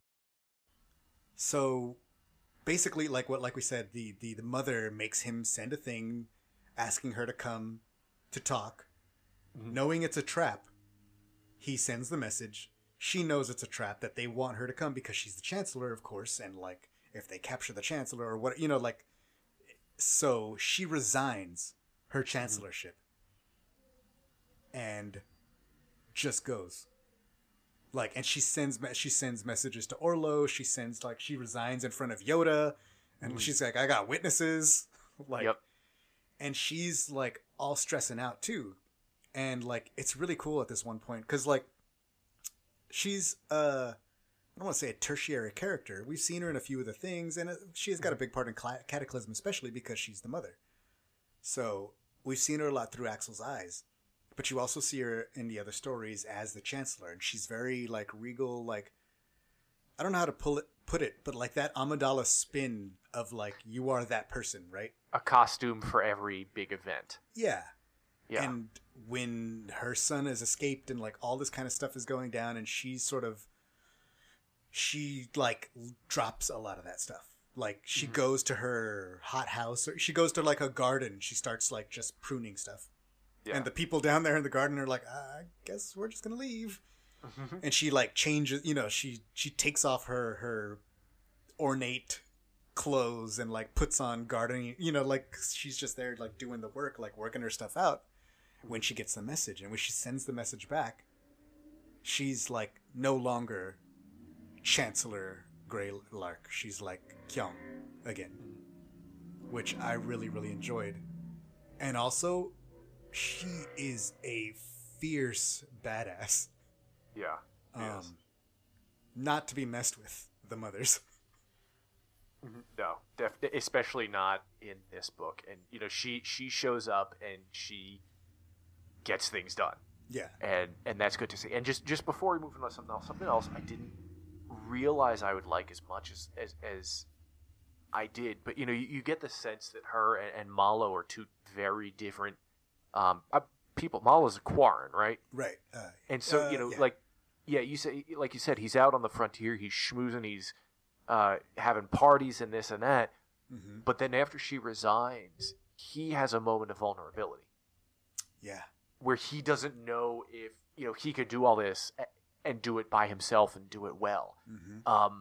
So basically, like we said, the mother makes him send a thing asking her to come to talk. Knowing it's a trap, he sends the message. She knows it's a trap, that they want her to come because she's the Chancellor, of course, and like if they capture the Chancellor or what, like, so she resigns her chancellorship and just goes. Like, and she sends messages to Orlo. She resigns in front of Yoda, and she's like, I got witnesses. Like, Yep. And she's like all stressing out too. And like, it's really cool at this one point. Cause like, she's, I don't want to say a tertiary character. We've seen her in a few of the things, and she has got a big part in Cataclysm, especially because she's the mother. So we've seen her a lot through Axel's eyes, but you also see her in the other stories as the Chancellor, and she's very like regal. Like, I don't know how to put it, but like that Amidala spin of like, you are that person, right? A costume for every big event. Yeah. Yeah. And when her son has escaped and like all this kind of stuff is going down, and she like drops a lot of that stuff. Like, she goes to her hothouse, or she goes to like a garden. She starts like just pruning stuff. Yeah. And the people down there in the garden are like, I guess we're just going to leave. And she like changes, she takes off her ornate clothes and like puts on gardening, like she's just there like doing the work, like working her stuff out when she gets the message. And when she sends the message back, she's like no longer Chancellor Greylark. She's like Kyung again, which I really, really enjoyed. And also, she is a fierce badass. Yeah. Yes. Not to be messed with, the mothers. No, especially not in this book. And she shows up and she gets things done. Yeah. And that's good to see. And just before we move on to something else, I didn't realize I would like as much as I did. But you get the sense that her and Malo are two very different people. Malo's a Quarren, right? Right. And so yeah. you said, he's out on the frontier. He's schmoozing. He's having parties and this and that. Mm-hmm. But then after she resigns, he has a moment of vulnerability. Yeah. Where he doesn't know if he could do all this and do it by himself and do it well. Mm-hmm.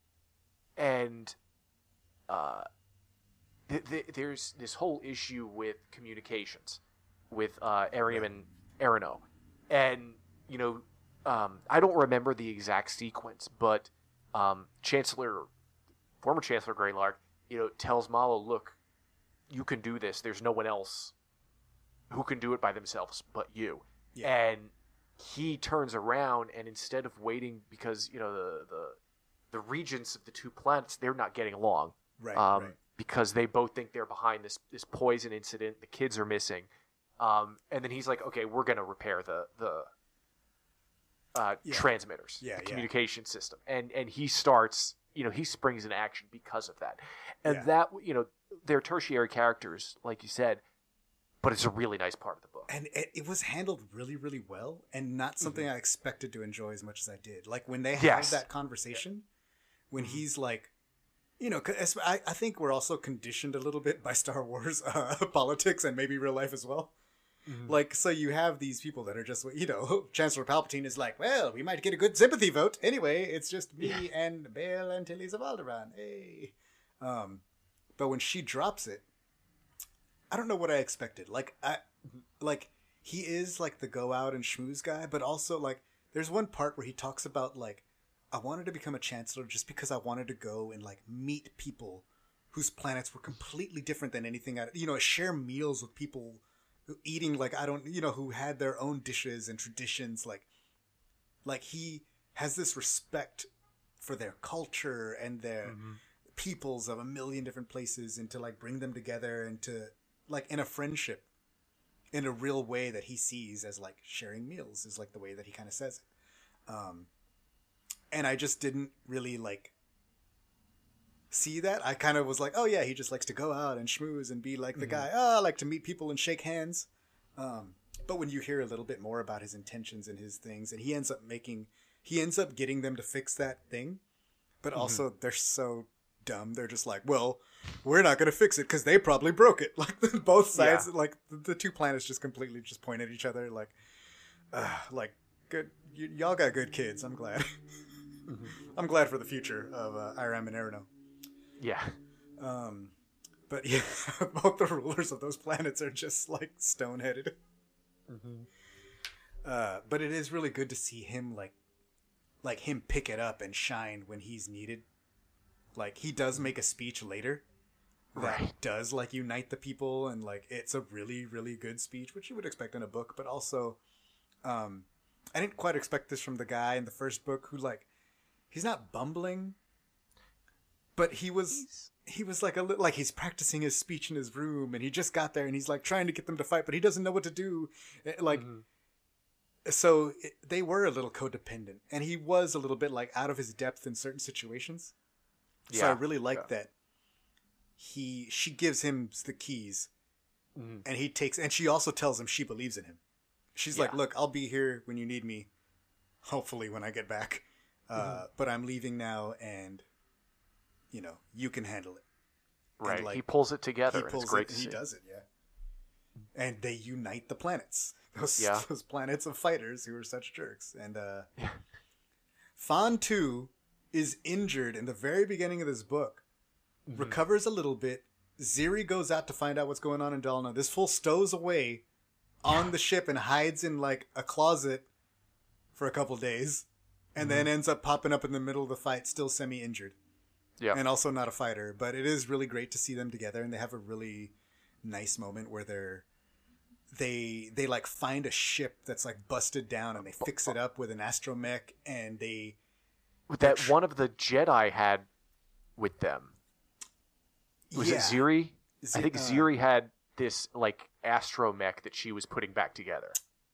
There's this whole issue with communications with Airiam and Erino. And, I don't remember the exact sequence, but former Chancellor Greylark, tells Malo, look, you can do this. There's no one else who can do it by themselves but you. Yeah. And he turns around, and instead of waiting, because the regents of the two planets, they're not getting along, right, because they both think they're behind this poison incident. The kids are missing, and then he's like, okay, we're gonna repair the transmitters, the communication system, and he starts, he springs into action because of that, and that they're tertiary characters, like you said. But it's a really nice part of the book. And it was handled really, really well, and not something I expected to enjoy as much as I did. Like, when they have that conversation, when he's like, 'cause I think we're also conditioned a little bit by Star Wars politics and maybe real life as well. Mm-hmm. Like, so you have these people that are just, Chancellor Palpatine is like, well, we might get a good sympathy vote. Anyway, it's just me and Bail Antilles of Alderaan. Hey. But when she drops it, I don't know what I expected. He is like the go out and schmooze guy, but also like there's one part where he talks about like, I wanted to become a chancellor just because I wanted to go and like meet people whose planets were completely different than anything share meals with people eating like I don't, who had their own dishes and traditions. Like he has this respect for their culture and their peoples of a million different places, and to like bring them together and to like in a friendship in a real way that he sees as like sharing meals is like the way that he kind of says it. And I just didn't really like see that. I kind of was like, oh yeah, he just likes to go out and schmooze and be like the guy. Oh, I like to meet people and shake hands. But when you hear a little bit more about his intentions and his things, and he ends up getting them to fix that thing, but also they're so dumb. They're just like, well, we're not going to fix it because they probably broke it. Like both sides, like the two planets just completely just point at each other. Like good. Y'all got good kids. I'm glad. I'm glad for the future of Iram and Erino. Yeah. But yeah, both the rulers of those planets are just like stone-headed. But it is really good to see him like him pick it up and shine when he's needed. Like he does make a speech later that does like unite the people, and like it's a really, really good speech, which you would expect in a book. But also, I didn't quite expect this from the guy in the first book who like he's not bumbling. But he was like like he's practicing his speech in his room, and he just got there, and he's like trying to get them to fight, but he doesn't know what to do. Like, so they were a little codependent, and he was a little bit like out of his depth in certain situations. So I really like that. She gives him the keys, and he takes, and she also tells him she believes in him. She's like, look, I'll be here when you need me. Hopefully when I get back. But I'm leaving now, and you can handle it. Right. And, like, he pulls it together. It's great to see. He does it, yeah. And they unite the planets. Those planets of fighters who are such jerks. And Fan Tu is injured in the very beginning of this book. Recovers a little bit. Ziri goes out to find out what's going on in Dalna. This fool stows away on the ship and hides in like a closet for a couple days. And then ends up popping up in the middle of the fight, still semi-injured. Yeah. And also not a fighter, but it is really great to see them together, and they have a really nice moment where they like find a ship that's like busted down, and they fix it up with an astromech, and that one of the Jedi had with them. Was it Ziri? I think Ziri had this like astromech that she was putting back together.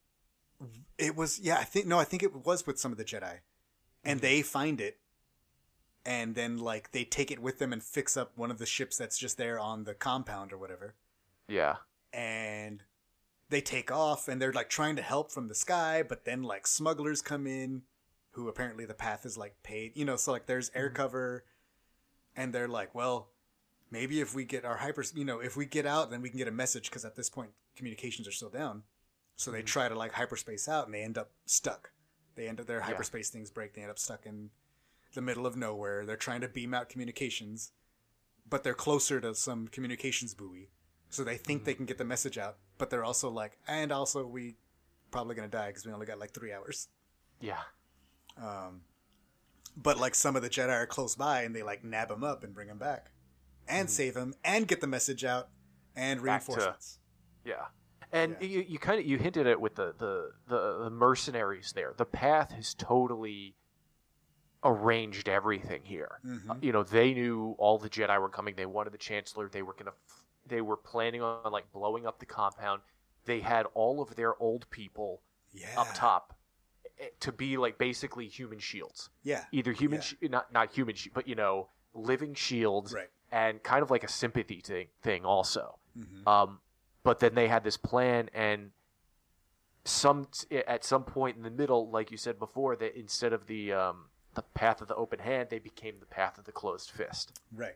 It was I think it was with some of the Jedi, and they find it. And then, like, they take it with them and fix up one of the ships that's just there on the compound or whatever. Yeah. And they take off, and they're, like, trying to help from the sky, but then, like, smugglers come in, who apparently the path is, like, paid. So, like, there's air cover, and they're like, well, maybe if we get our if we get out, then we can get a message, because at this point, communications are still down. So they try to, like, hyperspace out, and they end up stuck. Their hyperspace things break, they end up stuck in the middle of nowhere. They're trying to beam out communications, but they're closer to some communications buoy, so they think they can get the message out, but they're also like, and also we probably gonna die because we only got like 3 hours. But like some of the Jedi are close by, and they like nab him up and bring him back and save him and get the message out and reinforcements. And you hinted at it with the mercenaries there. The path has totally arranged everything here. They knew all the Jedi were coming. They wanted the Chancellor. They were planning on like blowing up the compound. They had all of their old people up top to be like basically human shields. Either human, not human, but living shields, and kind of like a sympathy thing also. But then they had this plan, and at some point in the middle, like you said before, that instead of the path of the open hand, they became the path of the closed fist. Right.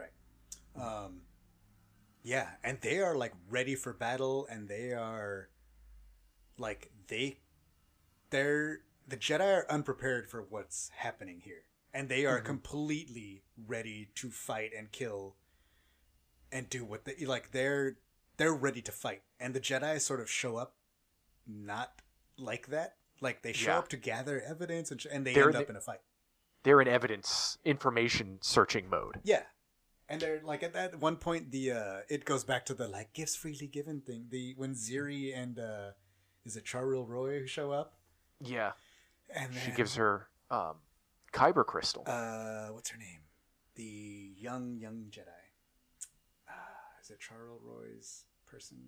And they are like ready for battle, and they are like the Jedi are unprepared for what's happening here, and they are completely ready to fight and kill and do what they like. They're ready to fight, and the Jedi sort of show up not like that. Like they show up to gather evidence, and they end up in a fight. They're in information searching mode. And they're like at that one point, it goes back to the like gifts freely given thing. When Ziri and is it Charul Roy who show up? Yeah. And then, she gives her Kyber crystal. What's her name? The young Jedi. Is it Charul Roy's person?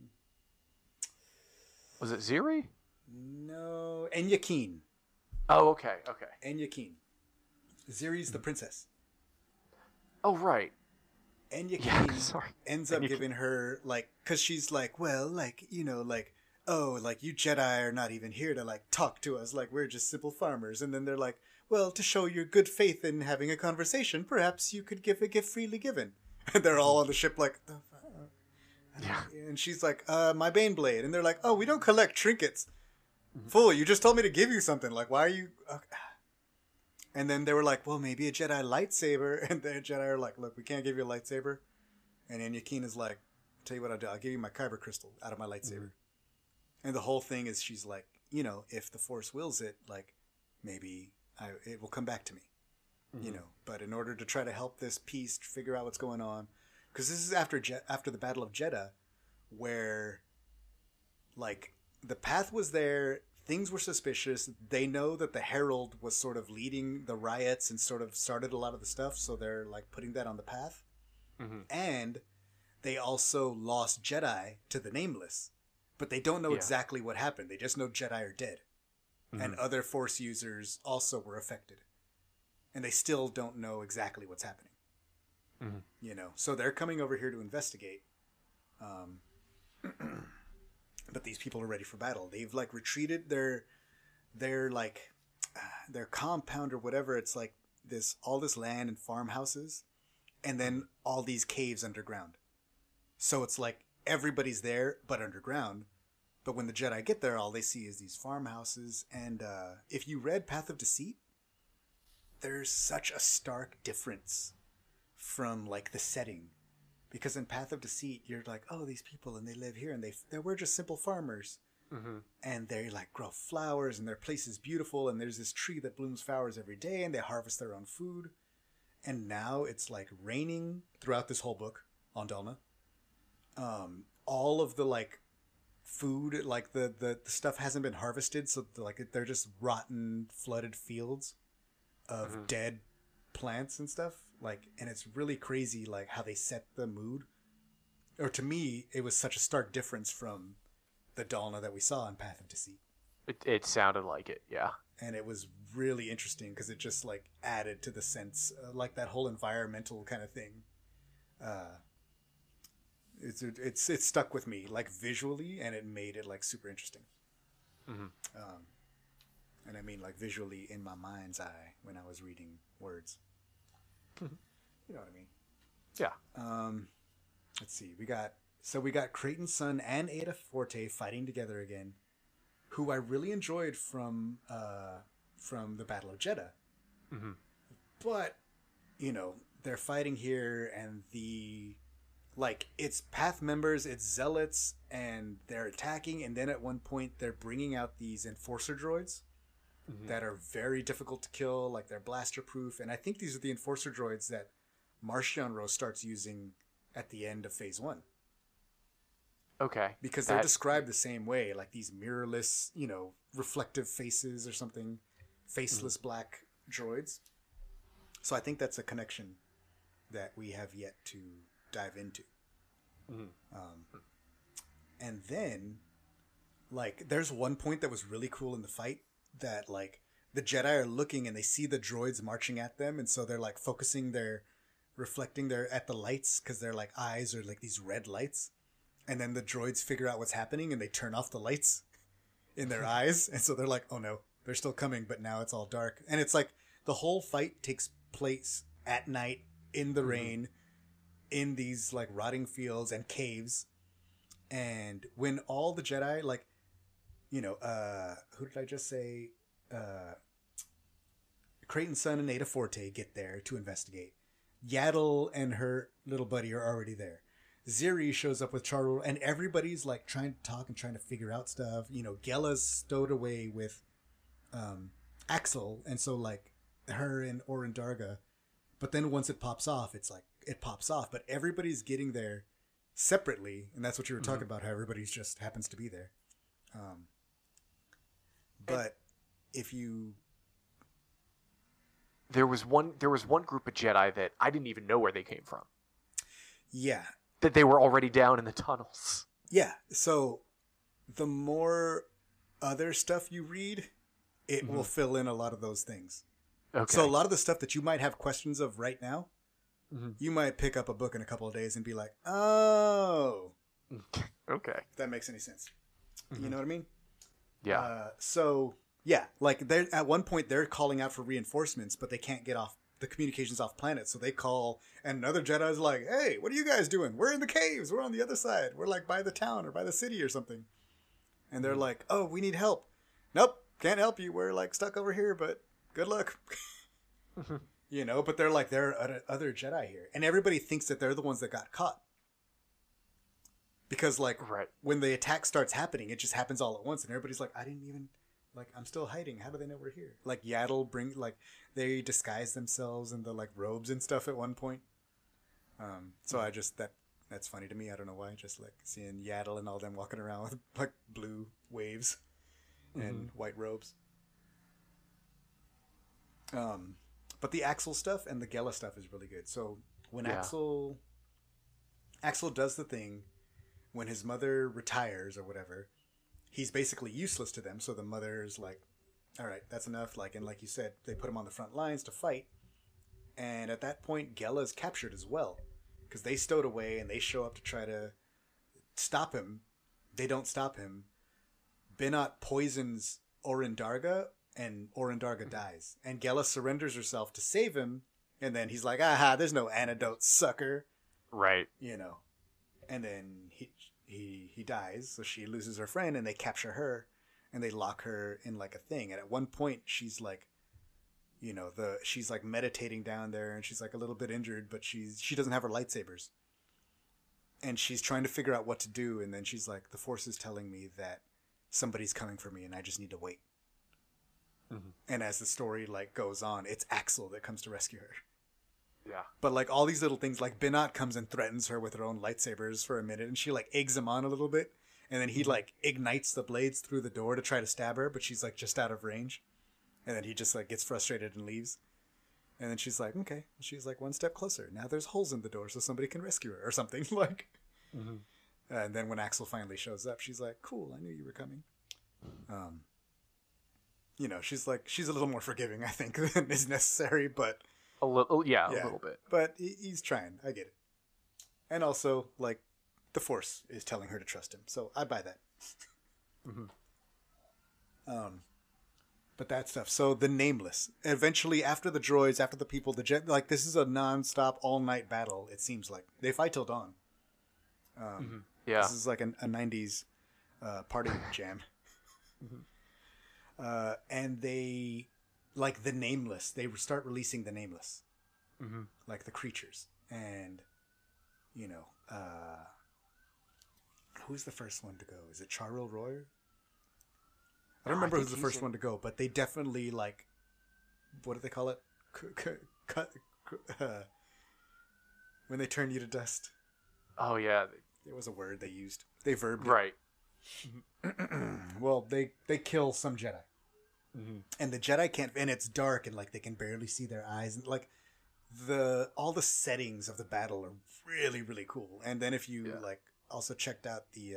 Was it Ziri? No, Enya Keen. Oh, okay. Enya Keen. Ziri's the princess. Oh, right. Enya Keen sorry. ends up giving her, like, because she's like, well, like, you know, like, oh, like, you Jedi are not even here to, like, talk to us. Like, we're just simple farmers. And then they're like, well, to show your good faith in having a conversation, perhaps you could give a gift freely given. And they're all on the ship like, the fuck? Yeah. And she's like, my Baneblade. And they're like, oh, we don't collect trinkets. Fool, you just told me to give you something. Like, why are you... Okay. And then they were like, well, maybe a Jedi lightsaber. And the Jedi are like, look, we can't give you a lightsaber. And Enya Keen is like, tell you what I'll do. I'll give you my Kyber crystal out of my lightsaber. And the whole thing is she's like, you know, if the Force wills it, like, maybe it will come back to me. You know, but in order to try to help this piece figure out what's going on, because this is after the Battle of Jeddah, where, like, the path was there, things were suspicious. They know that the Herald was sort of leading the riots and sort of started a lot of the stuff, so they're, like, putting that on the path. And they also lost Jedi to the Nameless, but they don't know exactly what happened. They just know Jedi are dead, and other Force users also were affected. And they still don't know exactly what's happening. You know, so they're coming over here to investigate. But these people are ready for battle. They've like retreated their like their compound or whatever. It's like all this land and farmhouses, and then all these caves underground. So it's like everybody's there but underground. But when the Jedi get there, all they see is these farmhouses. And if you read Path of Deceit, there's such a stark difference from like the setting, because in Path of Deceit you're like, oh, these people and they live here and we're just simple farmers, and they like grow flowers and their place is beautiful and there's this tree that blooms flowers every day and they harvest their own food. And now it's like raining throughout this whole book on Dalna. All of the like food, like the stuff hasn't been harvested, so they're just rotten, flooded fields of dead plants and stuff, like, and it's really crazy like how they set the mood. Or to me, it was such a stark difference from the Dalna that we saw in Path of Deceit. It sounded like it, yeah. And it was really interesting because it just like added to the sense, like that whole environmental kind of thing. It stuck with me like visually, and it made it like super interesting. And I mean, like, visually in my mind's eye when I was reading words. You know what I mean? Yeah. Let's see. We got Creighton Sun and Ada Forte fighting together again, who I really enjoyed from the Battle of Jeddah. But, you know, they're fighting here, and it's Path members, it's Zealots, and they're attacking, and then at one point they're bringing out these Enforcer droids that are very difficult to kill, like they're blaster proof. And I think these are the Enforcer droids that Marchion Rose starts using at the end of Phase 1. Okay. Because they're described the same way, like these mirrorless, you know, reflective faces or something, faceless black droids. So I think that's a connection that we have yet to dive into. And then, like, there's one point that was really cool in the fight that, like, the Jedi are looking and they see the droids marching at them, and so they're like reflecting at the lights, because their like eyes are like these red lights, and then the droids figure out what's happening and they turn off the lights in their eyes, and so they're like, oh no, they're still coming, but now it's all dark. And it's like the whole fight takes place at night in the rain, in these like rotting fields and caves. And when all the Jedi, like, you know, who did I just say? Creighton Sun and Ada Forte get there to investigate. Yaddle and her little buddy are already there. Ziri shows up with Charul, and everybody's like trying to talk and trying to figure out stuff. You know, Gella's stowed away with Axel, and so like her and Orin Darga. But then once it pops off, it's like it pops off, but everybody's getting there separately, and that's what you were talking about, how everybody's just happens to be there. But if you... There was one group of Jedi that I didn't even know where they came from. Yeah. That they were already down in the tunnels. Yeah, so the more other stuff you read, it will fill in a lot of those things. Okay. So a lot of the stuff that you might have questions of right now, you might pick up a book in a couple of days and be like, oh. Okay. If that makes any sense. You know what I mean? Yeah. So, yeah, like they're at one point they're calling out for reinforcements, but they can't get off the communications off planet. So they call, and another Jedi's like, hey, what are you guys doing? We're in the caves. We're on the other side. We're like by the town or by the city or something. And they're like, oh, we need help. Nope, can't help you. We're like stuck over here, but good luck. You know, but they're like, there are other Jedi here. And everybody thinks that they're the ones that got caught. Because, like, when the attack starts happening, it just happens all at once. And everybody's like, I didn't even, like, I'm still hiding. How do they know we're here? Like, Yaddle they disguise themselves in the, like, robes and stuff at one point. So I just, that's funny to me. I don't know why. Just, like, seeing Yaddle and all them walking around with, like, blue waves and white robes. But the Axel stuff and the Gela stuff is really good. So when Axel does the thing, when his mother retires or whatever, he's basically useless to them. So the mother's like, all right, that's enough. Like, and like you said, they put him on the front lines to fight. And at that point, Gela is captured as well, because they stowed away and they show up to try to stop him. They don't stop him. Benot poisons Orindarga, and Orindarga dies. And Gela surrenders herself to save him. And then he's like, aha, there's no antidote, sucker. Right. You know. And then he dies, so she loses her friend, and they capture her, and they lock her in like a thing. And at one point, she's like, you know, she's like meditating down there, and she's like a little bit injured, but she doesn't have her lightsabers, and she's trying to figure out what to do. And then she's like, the Force is telling me that somebody's coming for me, and I just need to wait. And as the story like goes on, it's Axel that comes to rescue her. Yeah. But like all these little things, like Benot comes and threatens her with her own lightsabers for a minute, and she like eggs him on a little bit, and then he like ignites the blades through the door to try to stab her, but she's like just out of range, and then he just like gets frustrated and leaves. And then she's like, okay, she's like one step closer. Now there's holes in the door so somebody can rescue her or something. Like, and then when Axel finally shows up, she's like, cool, I knew you were coming. You know, she's a little more forgiving, I think, than is necessary, but a little bit. But he's trying. I get it. And also, like, the Force is telling her to trust him, so I buy that. But that stuff. So the Nameless. Eventually, after the droids, after the people, like, this is a non-stop, all-night battle. It seems like they fight till dawn. Yeah. This is like a 90s party jam. And they, like the Nameless, they start releasing the Nameless, like the creatures. And, you know, who's the first one to go? Is it Charo Royer? I don't remember who's the first one to go, but they definitely, like, what do they call it? When they turn you to dust. Oh, yeah. It was a word they used. They verbed it. Right. Well, they kill some Jedi. And the Jedi can't, and it's dark, and like they can barely see their eyes, and like all the settings of the battle are really, really cool. And then if you like also checked out the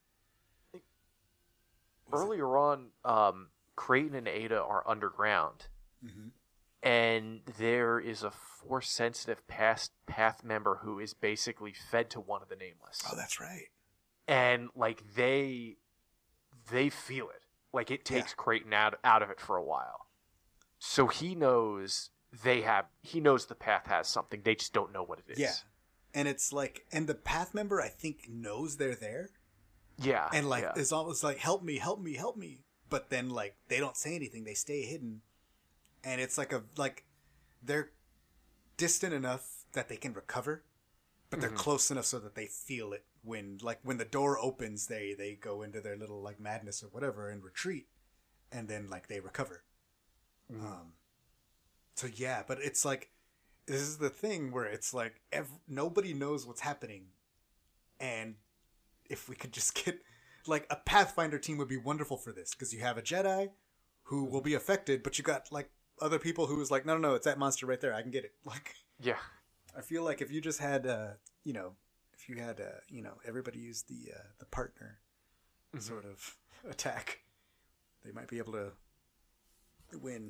earlier on, Creighton and Ada are underground, and there is a Force sensitive path member who is basically fed to one of the Nameless. Oh, that's right. And like they feel it. Like, it takes Creighton out of it for a while. So he knows the path has something. They just don't know what it is. Yeah. And it's like, and the path member, I think, knows they're there. Yeah. And like, it's almost like, help me, help me, help me. But then like, they don't say anything. They stay hidden. And it's like they're distant enough that they can recover, but they're close enough so that they feel it. When the door opens, they go into their little like madness or whatever and retreat, and then like they recover. So yeah, but it's like this is the thing where it's like nobody knows what's happening, and if we could just get like a Pathfinder team would be wonderful for this, because you have a Jedi who will be affected, but you got like other people who is like, no, it's that monster right there, I can get it. Like, yeah, I feel like if you just had if you had everybody use the partner sort of attack, they might be able to win.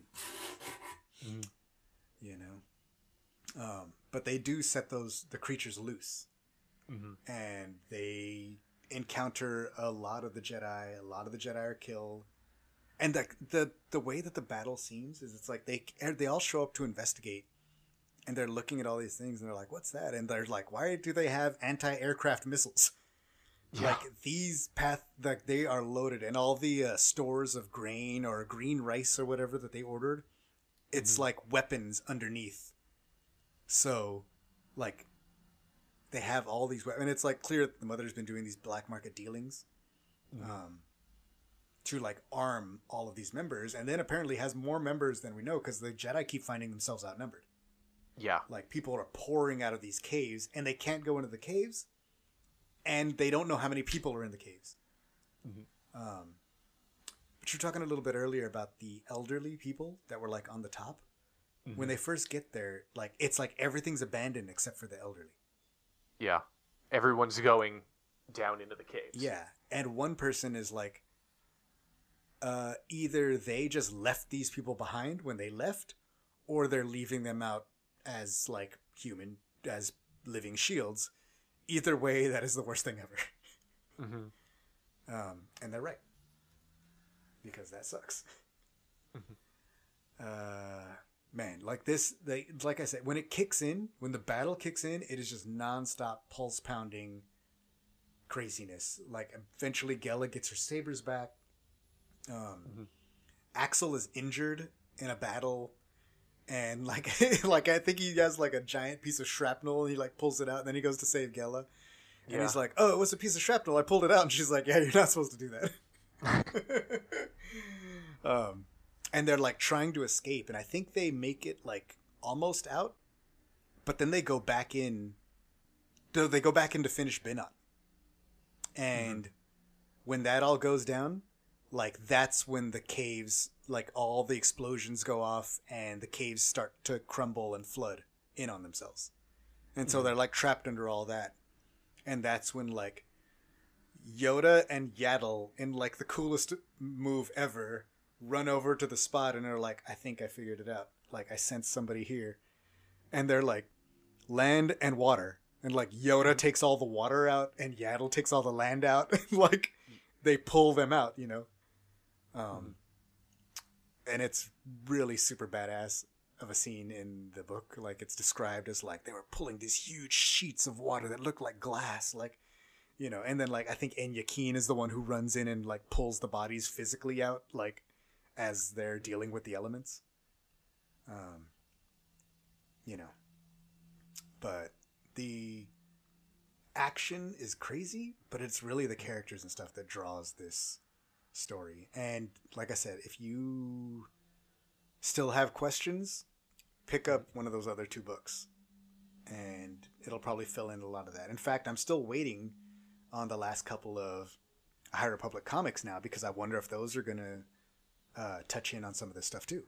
But they do set the creatures loose, and they encounter a lot of the Jedi. A lot of the Jedi are killed, and the way that the battle seems is it's like they all show up to investigate, and they're looking at all these things, and they're like, "What's that?" And they're like, "Why do they have anti-aircraft missiles?" Yeah. Like these they are loaded, and all the stores of grain or green rice or whatever that they ordered, it's like weapons underneath. So, like, they have all these weapons, and it's like clear that the mother's been doing these black market dealings, to like arm all of these members, and then apparently has more members than we know, because the Jedi keep finding themselves outnumbered. Yeah, like people are pouring out of these caves, and they can't go into the caves. And they don't know how many people are in the caves. But you were talking a little bit earlier about the elderly people that were like on the top. When they first get there, like it's like everything's abandoned except for the elderly. Yeah, everyone's going down into the caves. Yeah, and one person is like, either they just left these people behind when they left, or they're leaving them out as like human, as living shields. Either way, that is the worst thing ever. And they're right. Because that sucks. Man, like this, like I said, when it kicks in, when the battle kicks in, it is just nonstop pulse pounding craziness. Like eventually Gela gets her sabers back. Axel is injured in a battle. And like, like I think he has like a giant piece of shrapnel, and he like pulls it out, and then he goes to save Gela, and he's like, "Oh, it was a piece of shrapnel. I pulled it out." And she's like, "Yeah, you're not supposed to do that." And they're like trying to escape, and I think they make it like almost out, but then they go back in. They go back in to finish Binot, and when that all goes down, like that's when the caves, like all the explosions go off and the caves start to crumble and flood in on themselves. And so they're like trapped under all that. And that's when like Yoda and Yaddle, in like the coolest move ever, run over to the spot and they're like, "I think I figured it out. Like I sense somebody here." And they're like land and water. And like Yoda takes all the water out and Yaddle takes all the land out. Like they pull them out, you know? And it's really super badass of a scene in the book. Like it's described as like they were pulling these huge sheets of water that looked like glass, like, you know. And then like I think Enya Keen is the one who runs in and like pulls the bodies physically out, like as they're dealing with the elements. You know, but the action is crazy, but it's really the characters and stuff that draws this story. And like I said, if you still have questions, pick up one of those other two books and it'll probably fill in a lot of that. In fact, I'm still waiting on the last couple of High Republic comics now, because I wonder if those are going to touch in on some of this stuff too.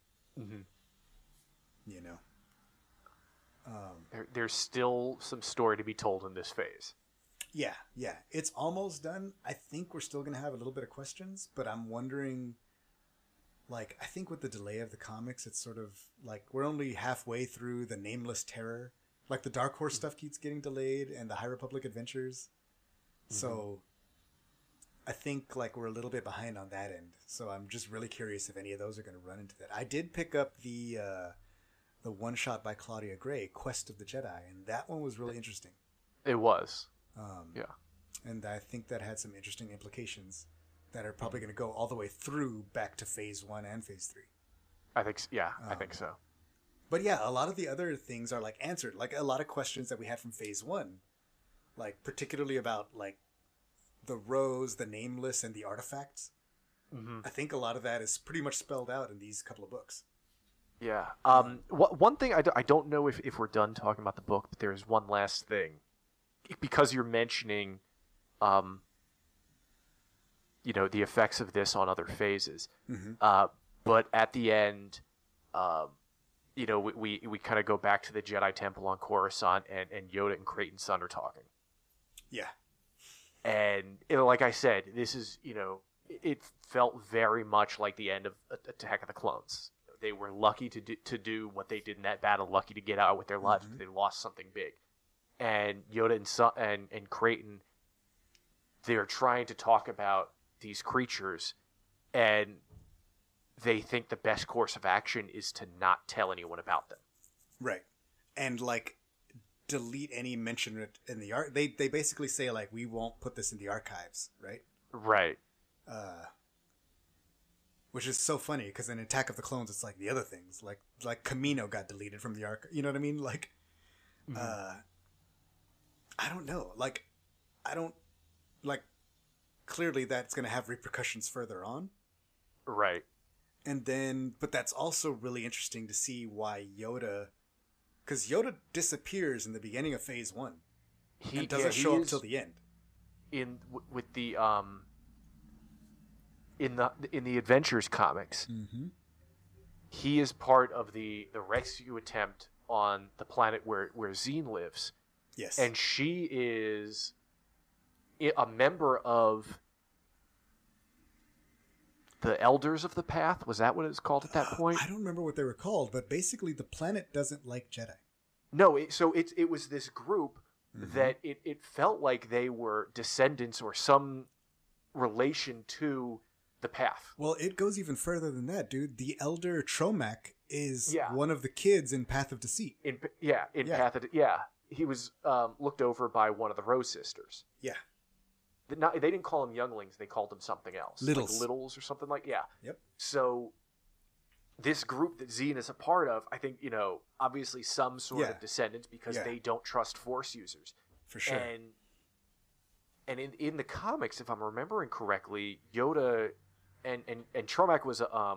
You know, there's still some story to be told in this phase. Yeah. It's almost done. I think we're still going to have a little bit of questions, but I'm wondering, like, I think with the delay of the comics, it's sort of like we're only halfway through the Nameless Terror. Like the Dark Horse stuff keeps getting delayed, and the High Republic Adventures. So I think like we're a little bit behind on that end. So I'm just really curious if any of those are going to run into that. I did pick up the one shot by Claudia Gray, Quest of the Jedi, and that one was really interesting. It was. Yeah. And I think that had some interesting implications that are probably going to go all the way through back to Phase 1 and Phase 3. I think so. But yeah, a lot of the other things are like answered. Like a lot of questions that we had from Phase 1, like particularly about like the Rose, the Nameless, and the artifacts. I think a lot of that is pretty much spelled out in these couple of books. Yeah. One thing I don't know if we're done talking about the book, but there's one last thing, because you're mentioning, the effects of this on other phases. Mm-hmm. But at the end, we kind of go back to the Jedi Temple on Coruscant, and Yoda and Creighton's son are talking. Yeah. And like I said, this is it felt very much like the end of Attack of the Clones. They were lucky to do what they did in that battle, lucky to get out with their lives, but they lost something big. And Yoda and Creighton, they're trying to talk about these creatures, and they think the best course of action is to not tell anyone about them. Right. And delete any mention of it in the art. They basically say we won't put this in the archives, right? Right. Which is so funny because in Attack of the Clones, it's the other things, like Camino got deleted from the archive. You know what I mean? I don't know. I don't clearly that's going to have repercussions further on. Right. And then, but that's also really interesting to see why Yoda, because Yoda disappears in the beginning of Phase 1 and doesn't show up till the end. With the in the Adventures comics, he is part of the rescue attempt on the planet where Zine lives. Yes, and she is a member of the Elders of the Path. Was that what it was called at that point? I don't remember what they were called, but basically the planet doesn't like Jedi. No, it was this group that it felt like they were descendants or some relation to the Path. Well, it goes even further than that, dude. The Elder Tromac is one of the kids in Path of Deceit. Path of he was looked over by one of the Rose sisters. Yeah. They didn't call them younglings; they called them something else, Littles or something like. Yeah. Yep. So this group that Zine is a part of, I think obviously some sort of descendants because they don't trust Force users. For sure. And in the comics, if I'm remembering correctly, Yoda and Tromac was a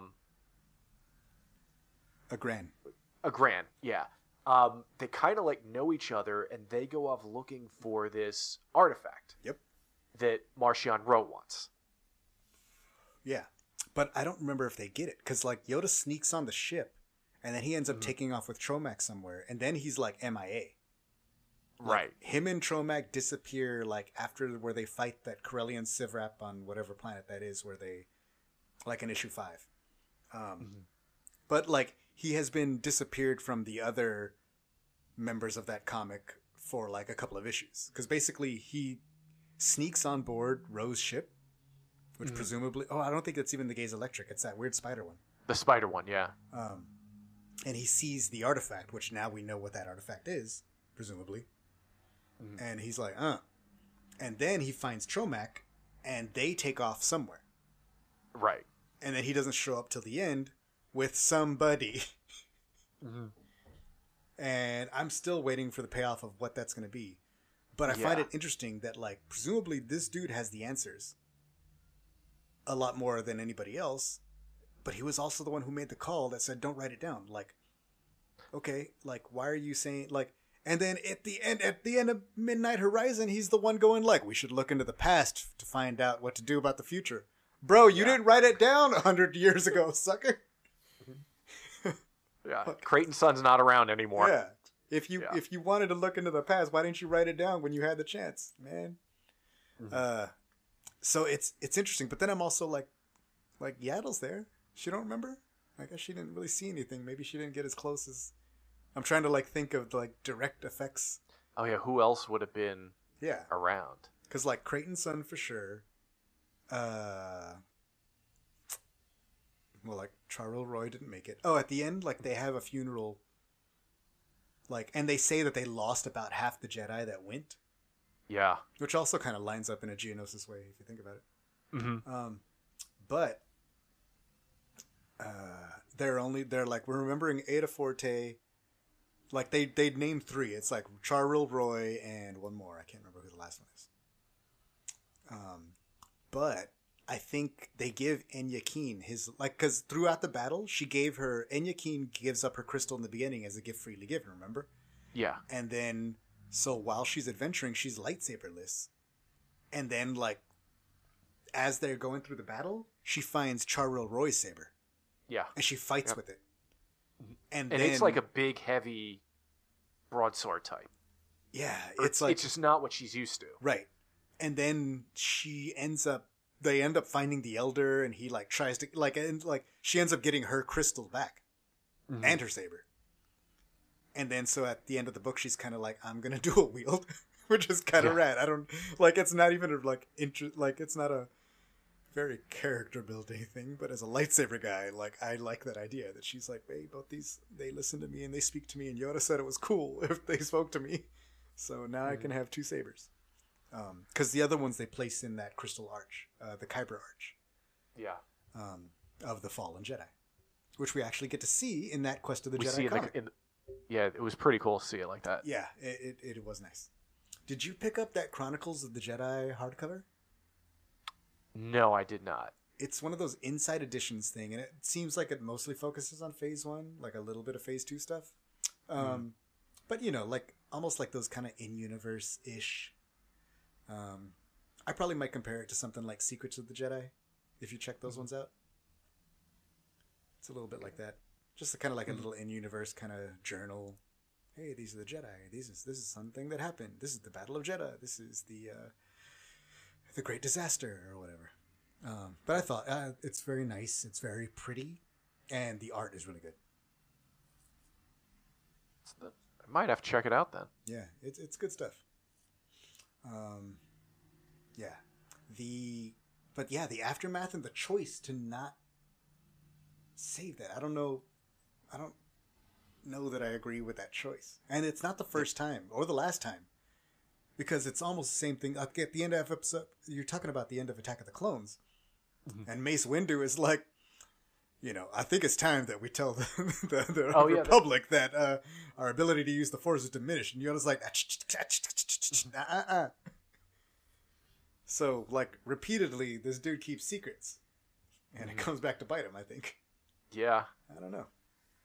Gran. A Gran, yeah. They kind of know each other, and they go off looking for this artifact. Yep. That Marchion Ro wants. Yeah. But I don't remember if they get it, because Yoda sneaks on the ship, and then he ends up taking off with Tromac somewhere, and then he's MIA. Right. Him and Tromac disappear after where they fight that Corellian Sivrap on whatever planet that is, where they in issue 5. But he has been disappeared from the other members of that comic for a couple of issues, because basically he sneaks on board Ro's ship, which presumably I don't think it's even the Gaze Electric, it's that weird spider one. The spider one, yeah. And he sees the artifact, which now we know what that artifact is, presumably. And he's and then he finds Tromac, and they take off somewhere. Right. And then he doesn't show up till the end with somebody. And I'm still waiting for the payoff of what that's going to be. But I find it interesting that, presumably this dude has the answers a lot more than anybody else. But he was also the one who made the call that said, don't write it down. Okay, why are you saying, and then at the end of Midnight Horizon, he's the one going, we should look into the past to find out what to do about the future. Bro, you didn't write it down 100 years ago, sucker. Yeah, Creighton's son's not around anymore. Yeah. If you wanted to look into the past, why didn't you write it down when you had the chance, man? So it's interesting, but then I'm also Yaddle's there. She don't remember? I guess she didn't really see anything. Maybe she didn't get as close as. I'm trying to think of direct effects. Oh yeah, who else would have been around? Because Creighton's son for sure. Charil Roy didn't make it. Oh, at the end, they have a funeral. And they say that they lost about half the Jedi that went. Yeah. Which also kind of lines up in a Geonosis way, if you think about it. But they're we're remembering Ada Forte. They'd named 3. It's Charil Roy and one more. I can't remember who the last one is. But I think they give Enya Keen his, like, because throughout the battle, Enya Keen gives up her crystal in the beginning as a gift freely given, remember? Yeah. And then, so while she's adventuring, she's lightsaberless. And then, like, as they're going through the battle, she finds Charil Roy's saber. Yeah. And she fights with it. And then, it's like a big, heavy broadsword type. Yeah, it's like... It's just not what she's used to. Right. And then they end up finding the Elder, and he, like, tries to... she ends up getting her crystal back. Mm-hmm. And her saber. And then, so at the end of the book, she's kind of like, I'm gonna dual wield. Which is kind of rad. I don't... Like, it's not even, it's not a very character building thing, but as a lightsaber guy, like, I like that idea that she's like, hey, both these, they listen to me and they speak to me, and Yoda said it was cool if they spoke to me. So now I can have two sabers. Because the other ones they place in that crystal arch, the Kyber arch. Yeah. Of the Fallen Jedi. Which we actually get to see in that Quest of the Jedi comic. Yeah, it was pretty cool to see it like that. Yeah, it was nice. Did you pick up that Chronicles of the Jedi hardcover? No, I did not. It's one of those inside editions thing, and it seems like it mostly focuses on Phase 1, like a little bit of Phase 2 stuff. But, you know, like almost like those kind of in-universe-ish. I probably might compare it to something like Secrets of the Jedi, if you check those ones out. It's a little bit like that. Just kind of like a little in-universe kind of journal. Hey, these are the Jedi. This is something that happened. This is the Battle of Jedha. This is the Great Disaster or whatever. But I thought it's very nice. It's very pretty, and the art is really good. I might have to check it out then. Yeah, it's good stuff. Yeah, the aftermath and the choice to not save that. I don't know that I agree with that choice, and it's not the first time or the last time, because it's almost the same thing. Like at the end of episode, you're talking about the end of Attack of the Clones, and Mace Windu is like, you know, I think it's time that we tell the Republic that our ability to use the Force is diminished, and Yoda's like, so like repeatedly, this dude keeps secrets, and it comes back to bite him. I think. Yeah. I don't know.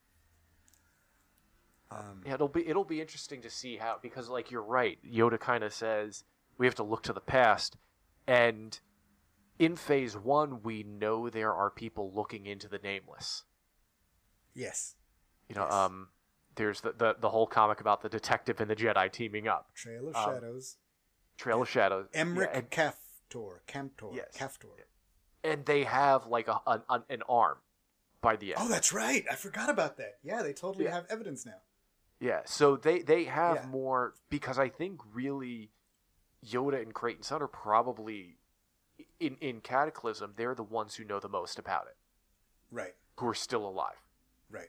Yeah, it'll be interesting to see how, because like you're right, Yoda kind of says we have to look to the past, and in Phase 1 we know there are people looking into the Nameless. Yes. You know, there's the whole comic about the detective and the Jedi teaming up. Trail of Shadows. Trail of Shadows. Emmerich Camptor. Yes. Caphtor. And they have like an arm by the end. Oh, that's right. I forgot about that. Yeah, they totally have evidence now. Yeah, so they have more, because I think really Yoda and Creighton Sun are probably, in Cataclysm, they're the ones who know the most about it. Right. Who are still alive. Right.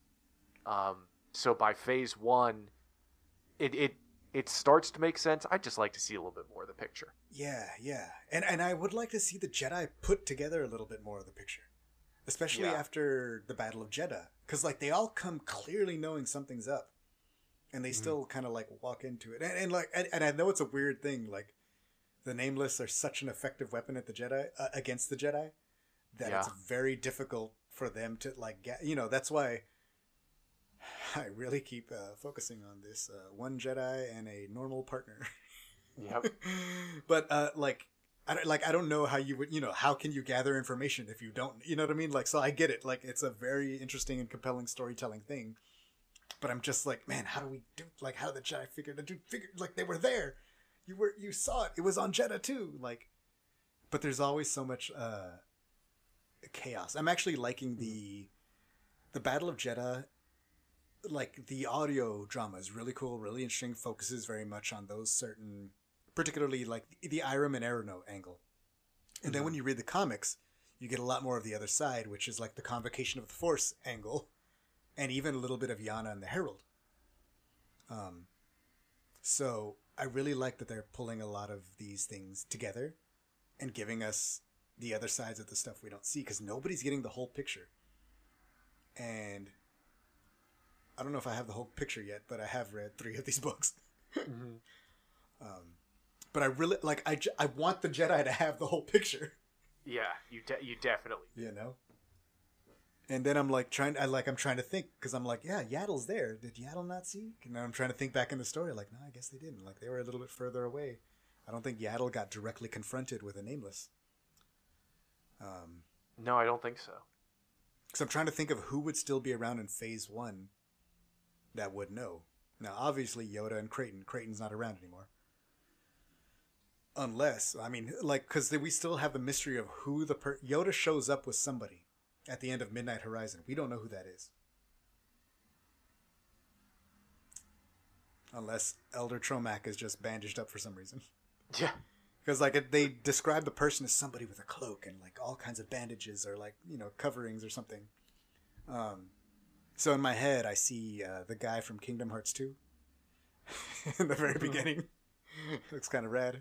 So by Phase 1, it starts to make sense. I'd just like to see a little bit more of the picture. Yeah, yeah. And I would like to see the Jedi put together a little bit more of the picture. Especially after the Battle of Jedha. Because like they all come clearly knowing something's up. And they still kind of like walk into it. And I know it's a weird thing. Like the Nameless are such an effective weapon at the Jedi, against the Jedi, that it's very difficult for them to like get, you know, that's why I really keep focusing on this one Jedi and a normal partner. Yep. But I don't know how you would, you know, how can you gather information if you don't, you know what I mean? Like, so I get it. Like, it's a very interesting and compelling storytelling thing. But I'm just like, man, how do we do, like, how did the Jedi figure, like, they were there. You saw it. It was on Jedha too. Like, but there's always so much chaos. I'm actually liking the Battle of Jedha. Like, the audio drama is really cool, really interesting, focuses very much on those certain, particularly like the Irem and Erino angle. And then when you read the comics, you get a lot more of the other side, which is like the Convocation of the Force angle, and even a little bit of Yana and the Herald. So I really like that they're pulling a lot of these things together and giving us the other sides of the stuff we don't see, because nobody's getting the whole picture. And I don't know if I have the whole picture yet, but I have read 3 of these books. But I really, like, I want the Jedi to have the whole picture. Yeah, you definitely. You know. And then I'm like I'm trying to think because I'm like, yeah, Yaddle's there. Did Yaddle not see? And then I'm trying to think back in the story. Like, no, I guess they didn't. Like, they were a little bit further away. I don't think Yaddle got directly confronted with a Nameless. No, I don't think so. Because I'm trying to think of who would still be around in Phase 1 that would know. Now, obviously, Yoda and Creighton. Creighton's not around anymore. Unless, I mean, like, because we still have the mystery of who Yoda shows up with somebody at the end of Midnight Horizon. We don't know who that is. Unless Elder Tromac is just bandaged up for some reason. Yeah. Because, like, they describe the person as somebody with a cloak and, like, all kinds of bandages or, like, you know, coverings or something. So in my head, I see the guy from Kingdom Hearts 2 in the very beginning. Looks kind of rad.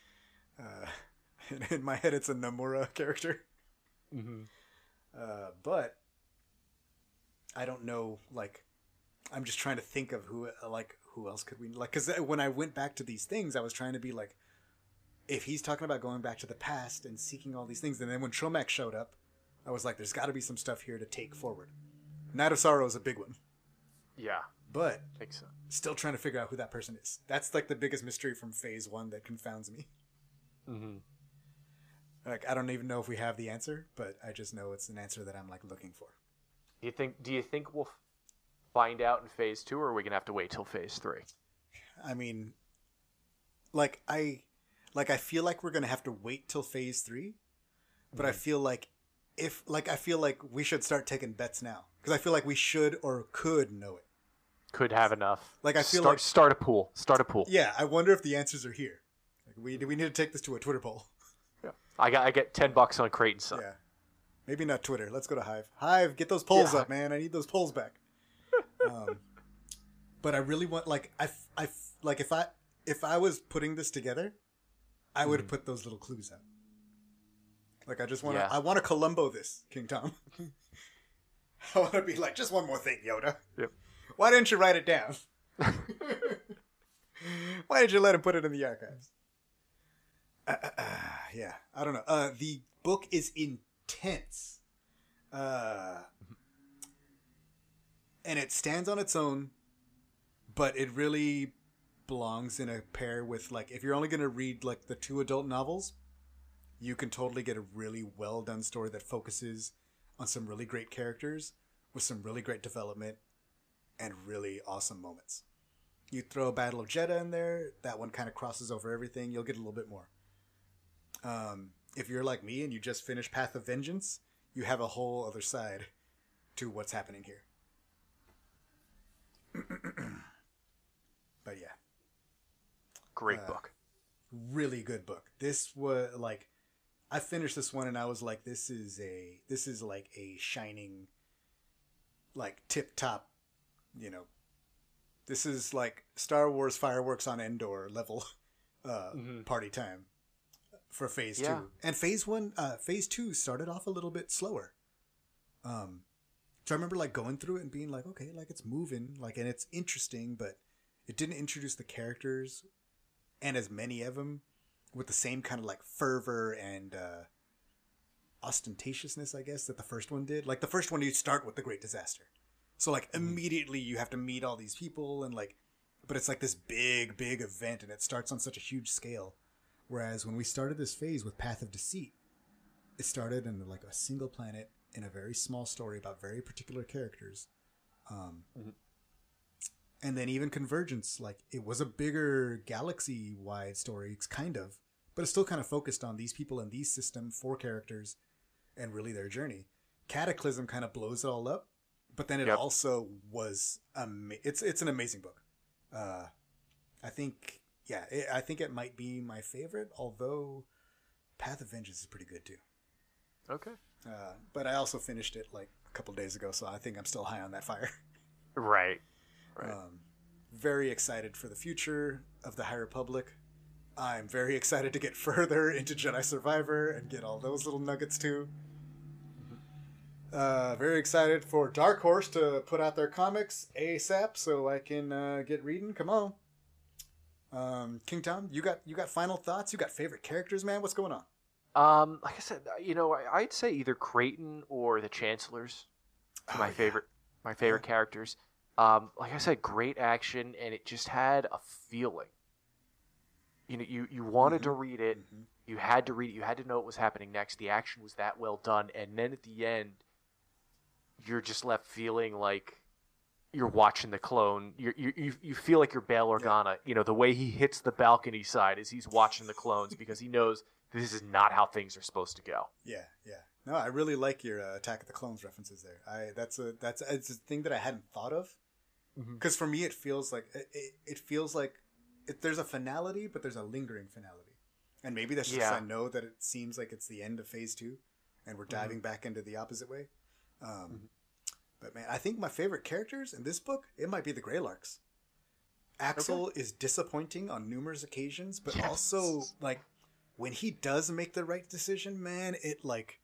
In my head, it's a Nomura character. Mm-hmm. But I don't know, like, I'm just trying to think of who else could we, like, because when I went back to these things, I was trying to be like, if he's talking about going back to the past and seeking all these things, and then when Tromac showed up, I was like, there's got to be some stuff here to take forward. Night of Sorrow is a big one. Yeah. But I think so. Still trying to figure out who that person is. That's, like, the biggest mystery from Phase 1 that confounds me. Mm-hmm. Like, I don't even know if we have the answer, but I just know it's an answer that I'm, like, looking for. Do you think we'll find out in Phase 2, or are we going to have to wait till Phase 3? I mean, I feel like we're going to have to wait till Phase 3, but I feel like we should start taking bets now. Because I feel like we should or could know it. Could have enough. Like, I feel start a pool. Start a pool. Yeah, I wonder if the answers are here. Like, we need to take this to a Twitter poll. Yeah. I get $10 on Creighton Sun. Yeah. Maybe not Twitter. Let's go to Hive. Hive, get those polls up, man. I need those polls back. But I really want, like, if I was putting this together, I would put those little clues out. Like, I just want to, I want to Columbo this, King Tom. I want to be like, just one more thing, Yoda. Yep. Why didn't you write it down? Why did you let him put it in the archives? Yeah, I don't know. The book is intense. And it stands on its own, but it really belongs in a pair with, like, if you're only going to read, like, the 2 adult novels, you can totally get a really well done story that focuses on some really great characters with some really great development and really awesome moments. You throw Battle of Jeddah in there, that one kind of crosses over everything, you'll get a little bit more. If you're like me and you just finished Path of Vengeance, you have a whole other side to what's happening here. But yeah. Great book. Really good book. This was, like, I finished this one and I was like, this is like a shining, like, tip top, you know, this is like Star Wars fireworks on Endor level party time for Phase 2. And Phase 2 started off a little bit slower. So I remember, like, going through it and being like, okay, like, it's moving, like, and it's interesting, but it didn't introduce the characters and as many of them with the same kind of, like, fervor and ostentatiousness, I guess, that the first one did. Like, the first one, you start with the Great Disaster. So, like, immediately you have to meet all these people and, like, but it's like this big, big event and it starts on such a huge scale. Whereas when we started this phase with Path of Deceit, it started in, like, a single planet in a very small story about very particular characters. And then even Convergence, like, it was a bigger galaxy-wide story, kind of, but it's still kind of focused on these people and these system, 4 characters, and really their journey. Cataclysm kind of blows it all up, but then it also was, it's an amazing book. I think it might be my favorite, although Path of Vengeance is pretty good too. Okay. But I also finished it, like, a couple days ago, so I think I'm still high on that fire. Right. Very excited for the future of the High Republic. I'm very excited to get further into Jedi Survivor and get all those little nuggets too. Very excited for Dark Horse to put out their comics ASAP so I can get reading. Come on. King Tom, you got final thoughts? You got favorite characters, man? What's going on? Like I said, I'd say either Creighton or the Chancellors. My favorite characters. Like I said, great action, and it just had a feeling. You wanted to read it. Mm-hmm. You had to read it. You had to know what was happening next. The action was that well done, and then at the end, you're just left feeling like you're watching the clone. You feel like you're Bail Organa. The way he hits the balcony side is he's watching the clones because he knows this is not how things are supposed to go. Yeah. No, I really like your Attack of the Clones references there. It's a thing that I hadn't thought of. Because for me, it feels like there's a finality, but there's a lingering finality. And maybe that's just I know that it seems like it's the end of phase 2, and we're diving back into the opposite way. But man, I think my favorite characters in this book, it might be the Greylarks. Axel is disappointing on numerous occasions, but also like when he does make the right decision, man, it like,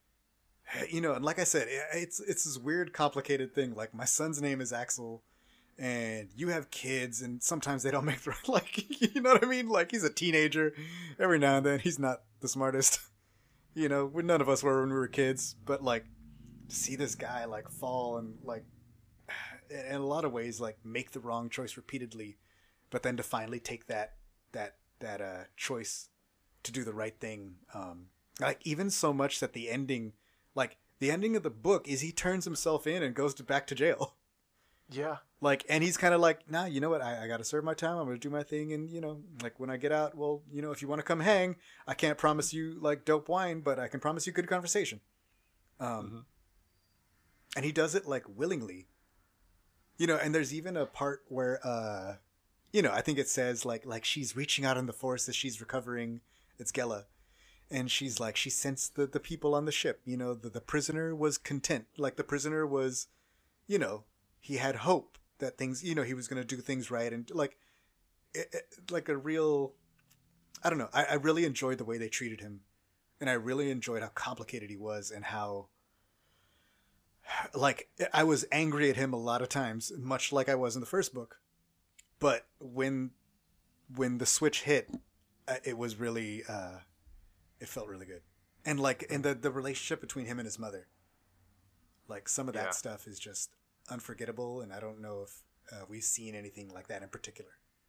and like I said, it's this weird, complicated thing. Like my son's name is Axel. And you have kids, and sometimes they don't make the right, like, you know what I mean? Like, he's a teenager. Every now and then, he's not the smartest. None of us were when we were kids. But, like, to see this guy, like, fall and, like, in a lot of ways, like, make the wrong choice repeatedly. But then to finally take that choice to do the right thing. Like, even so much that the ending of the book is he turns himself in and goes back to jail. Yeah. Like, and he's kind of like, nah, you know what? I got to serve my time. I'm going to do my thing. And, like when I get out, well, if you want to come hang, I can't promise you like dope wine, but I can promise you good conversation. And he does it like willingly, and there's even a part where, I think it says like she's reaching out in the forest as she's recovering. It's Gela. And she's like, she sensed the people on the ship, the prisoner was content. Like the prisoner was, he had hope that things, he was going to do things right. And like a real, I don't know. I really enjoyed the way they treated him. And I really enjoyed how complicated he was and how, like, I was angry at him a lot of times, much like I was in the first book. But when the switch hit, it was really, it felt really good. And like, and the relationship between him and his mother, like some of that stuff is just unforgettable, and I don't know if we've seen anything like that in particular.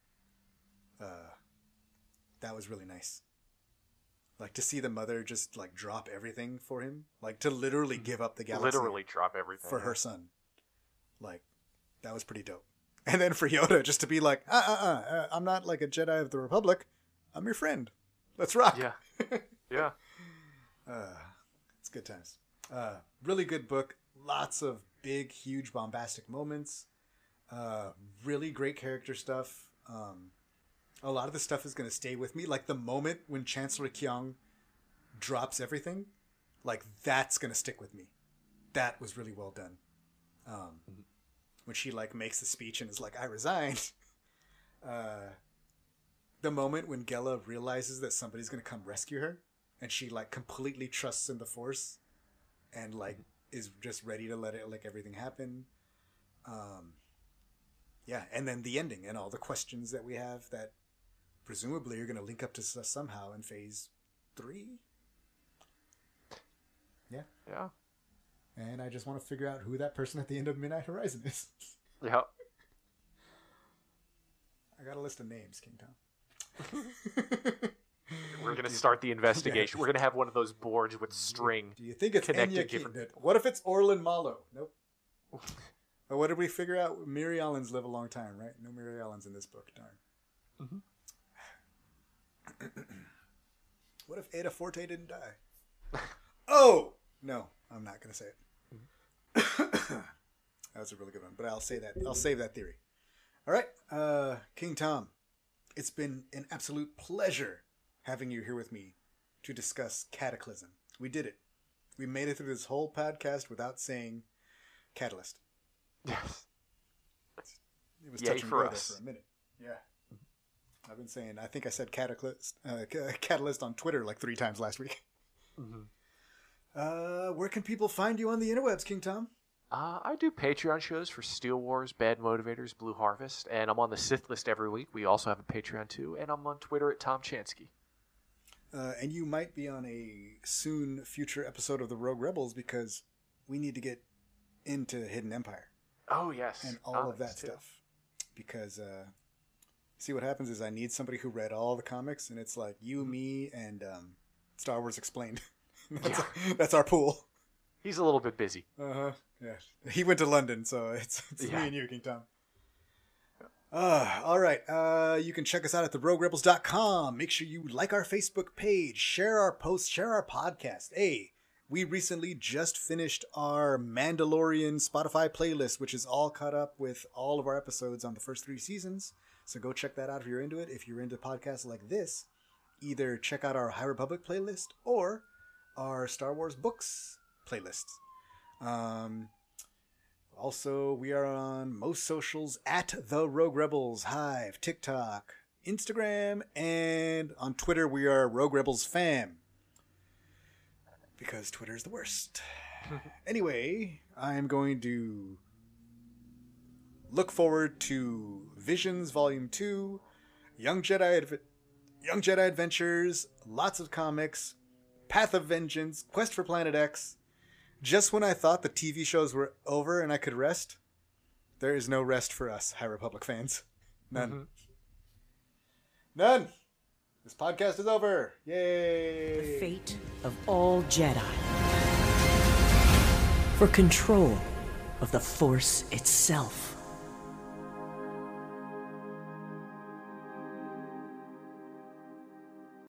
That was really nice. Like to see the mother just like drop everything for him, like to literally give up the galaxy, drop everything for her son. Like that was pretty dope. And then for Yoda just to be like, I'm not like a Jedi of the Republic. I'm your friend. Let's rock. Yeah. It's good times. Really good book. Lots of big, huge, bombastic moments. Really great character stuff. A lot of the stuff is going to stay with me. Like the moment when Chancellor Kyong drops everything, like that's going to stick with me. That was really well done. When she like makes the speech and is like, I resigned. The moment when Gela realizes that somebody's going to come rescue her and she like completely trusts in the Force and like is just ready to let it like everything happen. And then the ending and all the questions that we have that presumably are going to link up to somehow in phase 3. Yeah. And I just want to figure out who that person at the end of Midnight Horizon is. Yeah. I got a list of names, King Tom. We're going to start the investigation. We're going to have one of those boards with string. Do you think it's Enya Keaton? What if it's Orlin Malo? Nope. Or what did we figure out? Miri Allens live a long time, right? No Miri Allens in this book. Darn. What if Ada Forte didn't die? Oh! No, I'm not going to say it. That was a really good one, but I'll say that. I'll save that theory. All right, King Tom, it's been an absolute pleasure having you here with me to discuss Cataclysm. We did it. We made it through this whole podcast without saying Catalyst. Yes. It was touch and go there for a minute. Yeah. I've been saying, I think I said Catalyst on Twitter like 3 times last week. Where can people find you on the interwebs, King Tom? I do Patreon shows for Steel Wars, Bad Motivators, Blue Harvest, and I'm on the Sith List every week. We also have a Patreon too, and I'm on Twitter at Tom Chansky. And you might be on a soon future episode of the Rogue Rebels because we need to get into Hidden Empire. Oh, yes. And all of that stuff. Because, see, what happens is I need somebody who read all the comics, and it's like you, me, and Star Wars Explained. That's our pool. He's a little bit busy. Uh-huh. Yeah. He went to London, so it's me and you, King Tom. All right. You can check us out at theroguerebels.com. Make sure you like our Facebook page, share our posts, share our podcast. Hey, we recently just finished our Mandalorian Spotify playlist, which is all caught up with all of our episodes on the first 3 seasons. So go check that out if you're into it. If you're into podcasts like this, either check out our High Republic playlist or our Star Wars books playlists. Also, we are on most socials at The Rogue Rebels, Hive, TikTok, Instagram, and on Twitter we are Rogue Rebels Fam. Because Twitter is the worst. Anyway, I am going to look forward to Visions Volume 2, Young Jedi Adventures, lots of comics, Path of Vengeance, Quest for Planet X. Just when I thought the TV shows were over and I could rest, there is no rest for us High Republic fans. None. Mm-hmm. None. This podcast is over. Yay. The fate of all Jedi. For control of the Force itself.